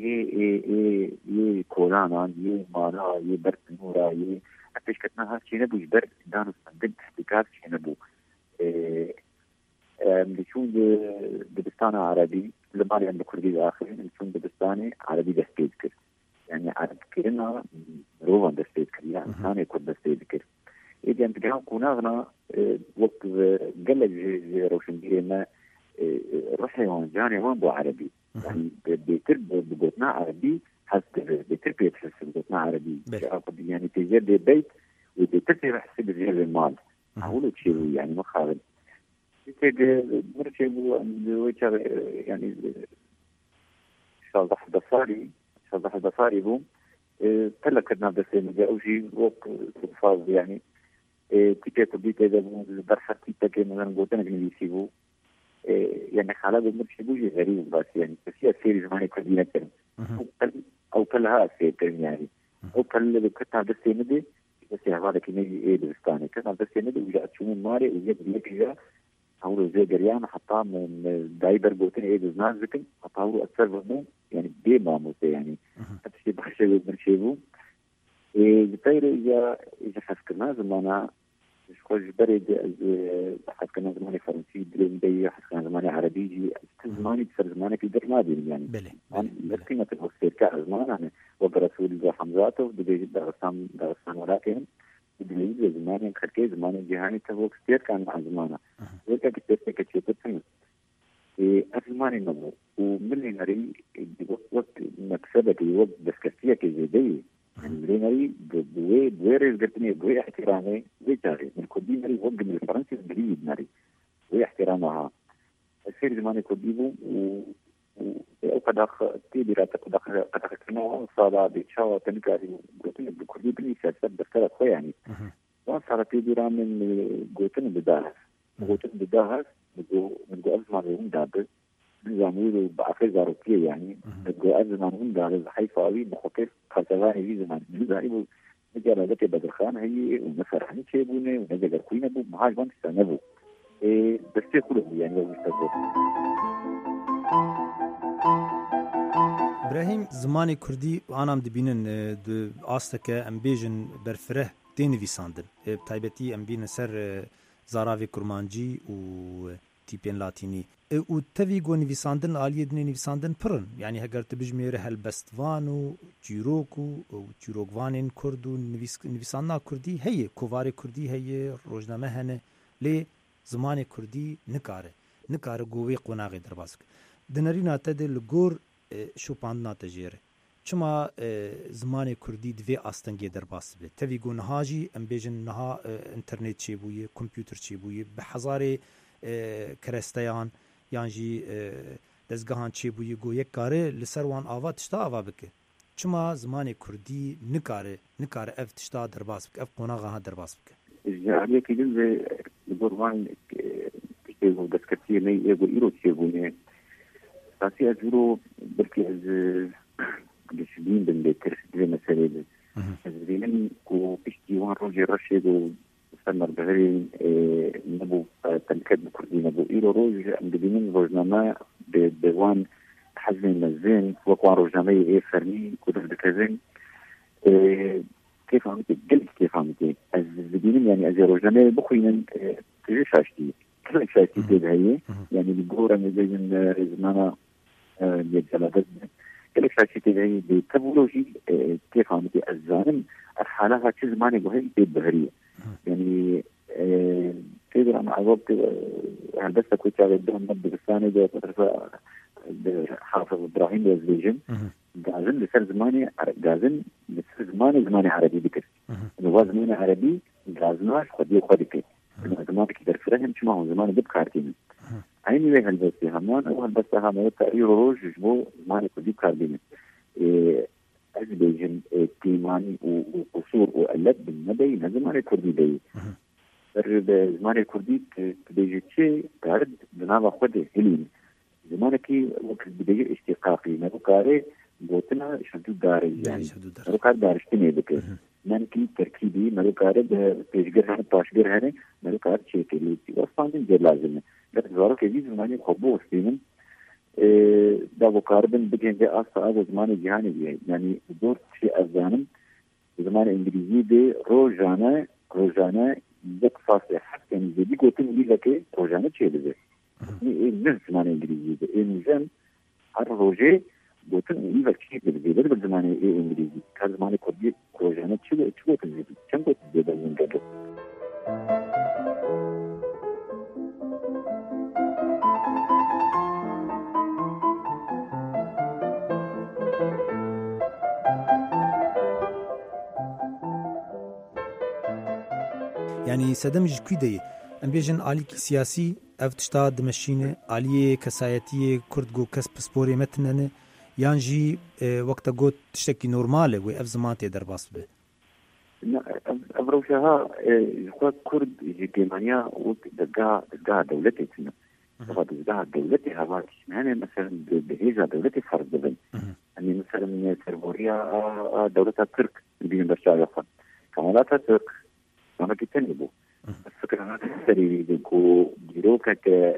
یه کولانان یه مالا یه برد نورا یه اتش کتنا ها چینه بوش برد دانو سندن تحقیقات چینه بو ملچون دبستان عربی لبانی هم بکردی داخل ملچون دبستان عربی دستید كرنا روان دستيد كريا إنسان يكون دستيد كر إذا أنت كوناغنا وقت قال روشن جينا روحي وان جاني وان بو عربي يعني بيترب بقوتنا عربي حسب بيترب يتحس بقوتنا عربي يعني تجد بيت وبيترب يحسب رجال المال هقوله شيء يعني ما خالد مرشبو يعني شاطح بصاري بوم تلكنا بس مجاوجي وقت فاض يعني كتاب بيت هذا برحة كتاب مثلا قلت أنا بنسيبه يعني حالات مرشبوجي غريب بس يعني بس هي سيري زماني كردينا كرم أو كلها سير يعني أو كل كتاب بس مدي بس هذا كنيجي دبستاني كتاب بس مدي وجاء تشوم ماري وجاء بيجي هو زي جريان حتى من دايبر بوتين زمان ذكر حتى هو أكثر منه يعني بما موسى يعني هتشي بخشوا مرشبو بتاير إذا حسكنا زمانا مش خوش برد حسكنا زماني فرنسي دلين بي حسكنا زماني عربي جي زماني بسر زماني في درنادي يعني لكن ما تبغى كأزمان يعني وبرسول الله حمزاته بدي درسان ولكن بدي زماني خركي زماني جهاني تبغى كثير كان مع زمانه وكا كثير كثير تفهم أزماني نبو وملي نري وقت مكسبتي وقت دسكتية كزيدية يعني نري بوي رزقتني بوي احترامي بوي تاري من كودي نري وقت من الفرنسي الجديد نري بوي احترامها السير زماني كوديبو وقد تيبيرات قد كنا صادا بيتشاو تنكاري قلتني بكودي بني سياسات بسكرة خوي يعني وصارة تيبيرا من قلتني بداهس نقول أزمان يوم دابل نزامي بعفر زاروكية يعني نقول أزمان يوم دابل حيفاوي نخطف خلصاني في زمان نزامي نجار لك بدر خان هي ونفر حني شيبونه ونجار كوينه بو مهاج بان تسانبو بس يقولوا يعني لو مستقبل إبراهيم زماني كردي أنا مدبينن أستك أمبيجن برفره تيني ساندن بتايبتي أمبين سر زاراوی کرمانجی و تیپین لاتینی و تفی گو نویساندن آلیه دنی نویساندن پرن یعنی هگر تبجمیره هلبستوان و جیروک و جیروکوانین کرد و نویساندن کردی هیه کووار کردی هیه روزنامه هنه لی زمان کردی نکاره گوی قناغی درباسک دنرینا تده لگور شوپاندنا تجیره چما زمان کردی دوی آستنگی در باس بید تاوی گو نهاجی ام بیجن نها انترنت چی بویه کمپیوتر چی بویه به هزار کرستیان یعنی دزگاهان چی بویه گو یک کاره لسر وان آوا تشتا آوا بکه چما زمان کردی نکاره اف تشتا در باس بکه اف قناغه ها در باس بکه جعلیه که جلوه بروان کشتی گو دسکتی نی ایگو ایرو چی بویه تاسی از ایرو بلکه از بشدين بالترس زي مسألة زين كو بيشتيوان روجي رشيد وسمر بغيرين نبو تنكد بكردي نبو إيرو روج مدبينين روجنامة بوان حزمين مزين وقوان روجنامة فرمي كودر دكازين كيف عمتي قلت كيف عمتي الزبينين يعني أزي روجنامة بخوين تجي شاشتي كل شاشتي تيد هي يعني بقورة مزيجن زمانا يجلبت كل شيء تبعي بتبولوجي كيف عمتي الزانم الحالة هاتش زماني بهاي بهرية يعني تقدر أنا عوضت هلبست كنت على الدهم نبي بالثاني ده حافظ إبراهيم يزيجن جازن لسر زماني زماني عربي بكر إنه هو زماني عربي جازناش خديه خديك إنه زماني كده فرهم شو ما هو زماني بكارتين عيني وين هلبستي همان أو هلبستها همان تقرير روج جبو زماني كده بكارتين أزبيجن تيماني وقصور وقلب بالنبي زماني كردي بي زماني كردي بيجي شيء تعرض بنابا خده هلين زماني كي وقت بيجي اشتقاقي مروكاري بوتنا شدو داري يعني مروكار دارشتني بك نانكي تركيبي مروكاري بيشجر هنه باشجر هنه مروكار شيكلي وصفاندين جر لازمه لكن زارو كذي زماني خبو وستينم دا وكاربن بجين دي أصلا هذا زمان جهاني بيه يعني دور شيء أزانم زمان إنجليزي دي روجانا يك فاصلة حتى يعني زي قوتين لي لك روجانا شيء بيه من زمان إنجليزي دي نجم هر روجي قوتين لي لك شيء بيه بدل زمان إنجليزي كزمان كردي بروجانه تشو تزيد كم تزيد من قبل يعني سدمج كويدي ام بيجن عليك سياسي اف تشتا دمشينه عليه كسايتي كردغو كسب سبوري متننه يانجي وقت قوت تشتكي نورماله واف زمانتي درباس به ابروشها اخوات كرد يجي كيمانيا دقا دولتي تنا دقا دولتي هذا يعني مثلا بهيجا دولتي فرض بين يعني مثلا سربوريا دولتها ترك بين برشا كمالاتها ترك أنا كتنبو الفكرة أنا تسري ديكو ديروكا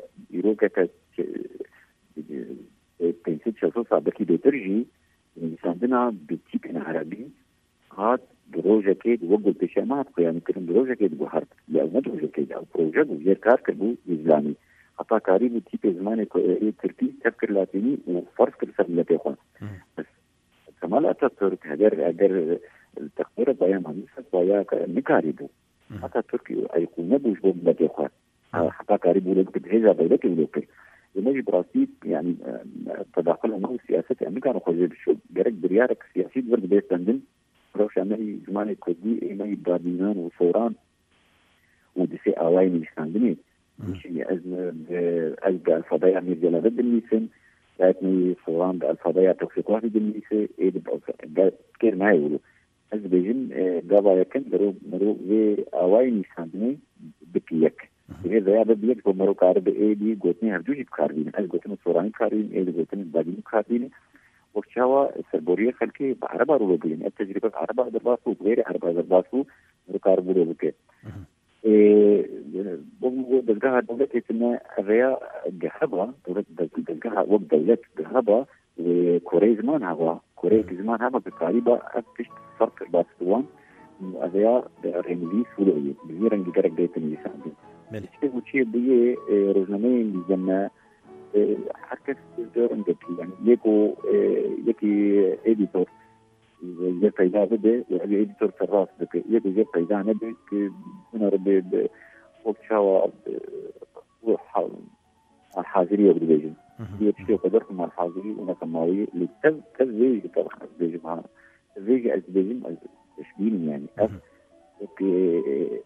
تنسيت شخصا بكي بترجي عندنا بتيب عربي هاد دروجة كيد وقل بشامات يعني كلام دروجة كيد بحرب لا ما دروجة كيد أو بروجة وغير كار كربو إسلامي حتى قريب تيب زمان تركي تفكر لاتيني وفرس كرسر لاتيخوان بس كمال أتاتورك هدر التقدير بايا مهندسة بايا نكاريبو حتى تركي أيقونة بوش بوم لاتيخوان حتى قريب ولد بهذا دولتي ولوكل يجب براسي يعني تداخل مع سياسة أمريكا نخرج بشو جرك بريارك سياسي ورد بيستندن روش أمري زمان كردي إمي بابينان وصوران ودسي أواين يستندني مشي أزمة الفضايا ميرجلا ضد النيسن لكن صوران الفضايا توفيقات ضد النيسن إيه كير ما يقولوا أزبيجن قابا يكن مرو في أواين يستندني بكيك هذا يا بديك بمرو كارب اي دي قوتني هرجوجي بكاربين از قوتني صوراني كاربين اي دي قوتني باجين كاربين وكشاوا سربوريه خلكي بعربه رو بين التجربه عربه درباسو غير عربه درباسو رو كاربو رو بك بوغو دغها دولت اسمها الريا جهبه دولت دغها وقت دولت جهبه وكوريا زمان هوا بقريبه اكتش فرق باسوان الريا ريملي سوريا بزيرن جرك ديتني ساندي الشيء وشيء بيه روزنامه لما حركة دور عندك يعني يكي إديتور زي فايدة بده وهذا إديتور في الراس بك يكي زي فايدة نبي كنا ربي وقت شوا الحاضرية بديجن يشتي قدرت مع الحاضري ونسمعوي لتزويج طبعا بديجن مع تزويج البديجن تشبين يعني يكي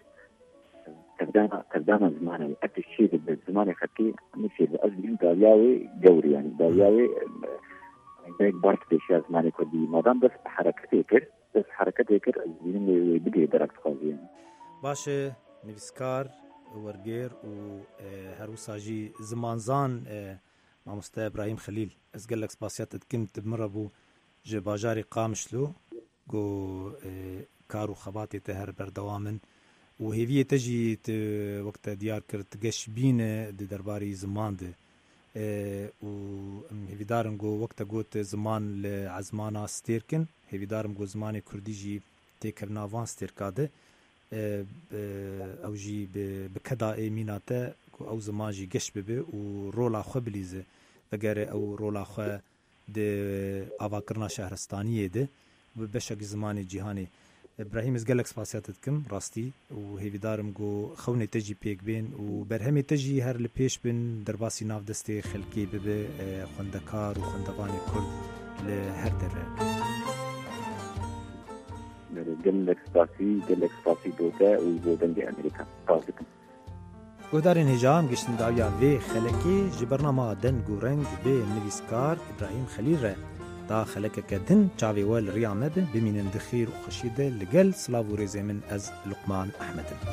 تردانا زماني أكثر شيء بالزماني خكي مشي أزلين دالياوي جوري يعني دالياوي بيك بارك بيشيا زماني كردي مادام بس حركتي كر أزلين بدي درك خازين باشه نویسکار ورگیر و هروساجی زمانزان مامۆستا إبراهيم خليل از گەلێک سپاسیات دکم تبمرە بوو ji bajarê Qamişlo got kar û xebatê te her berdewamın û hêviyê te jî wek te diyar kir tu geşbîne di derbarê ziman de û hêvîdarim got wek te got ziman li ezmana stêrkin hêvîdarim got zimanê Kurdî jî têkevna van stêrka de ew jî bi keda êmîna te ku ew ziman jî geş bibe û rola xwe bilîze vegere ew rola xwe di avakirina şehristaniyê de bi beşekî zimanê cîhanê. İbrahim ez gelek spasiyat dikim rastî û hêvîdarim got xewnê te jî pêk bên û berhemê te jî her li pêş bin derbasî navdestê xelkê bibe xwendekar û xwendevanê Kurd li her dere. gelek spasî dote û bo dengê Amerîka tas dikim. Guhdarên hêja em giştin dawiya vê xelekê ji bernama deng û reng bê nivîskar İbrahim Xelîl re da xelekeke din çavê we li riya me be bimînin di xêr û xweşî de li gel silav û rêzê min ez Luqman Ehmed im.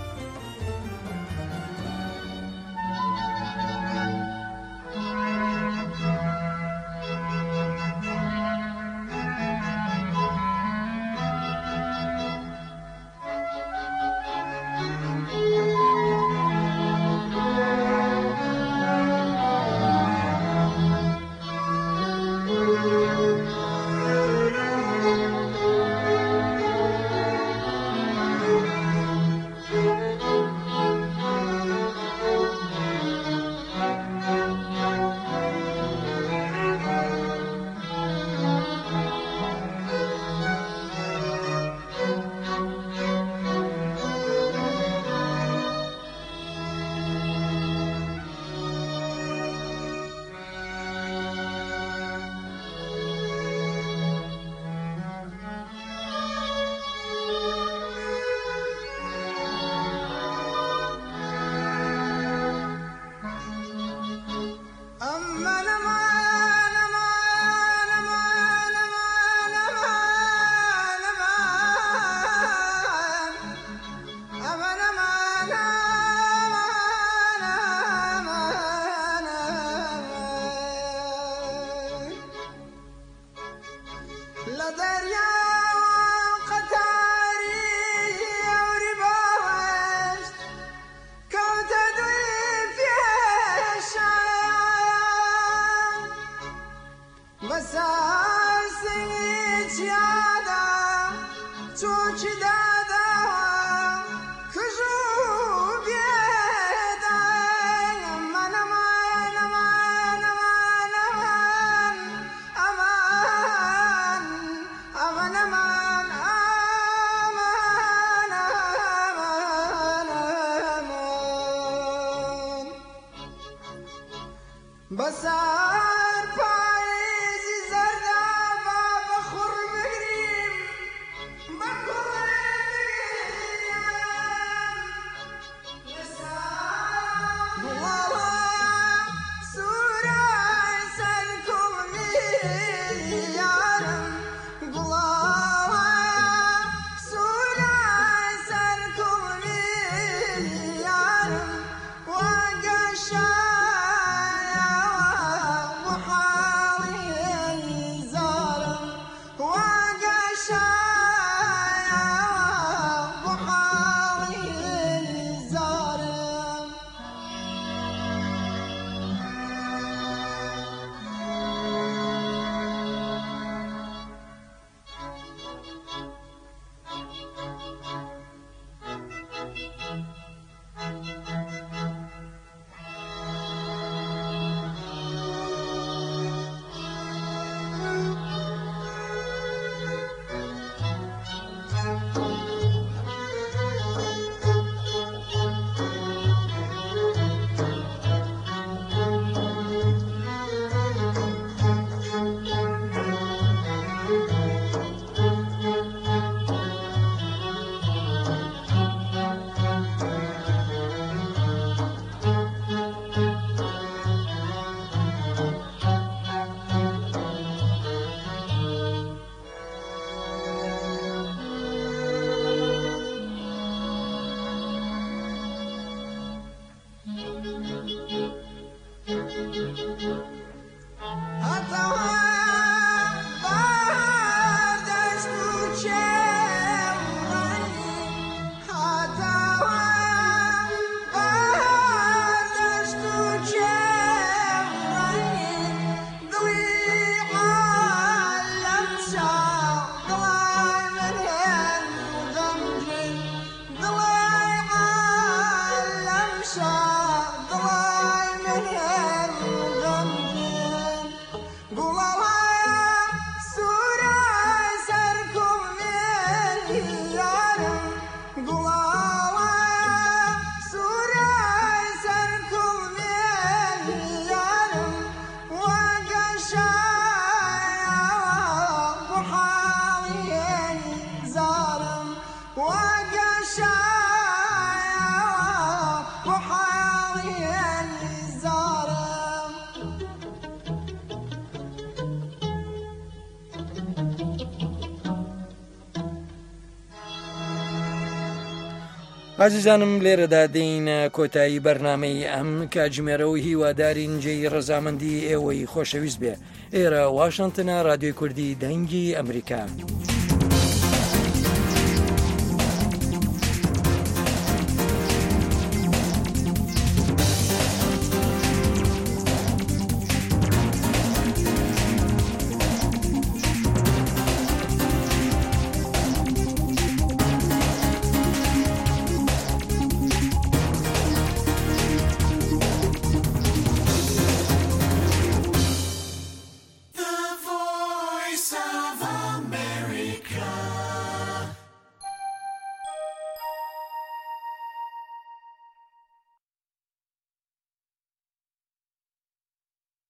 عزیزانم لێرەدا دێینە کۆتایی بەرنامەی ئەم کاتژمێرە و هیوادارین جێی ڕەزامەندی ئێوەی خۆشەویست بێ. ئێرە واشنتنە رادیۆی کوردی دەنگی ئەمریکا.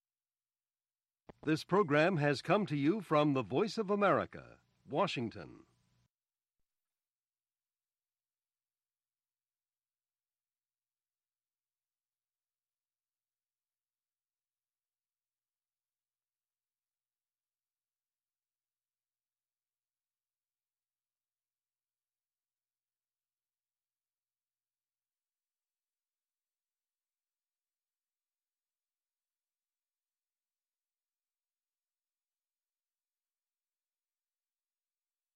This program has come to you from the Voice of America, Washington.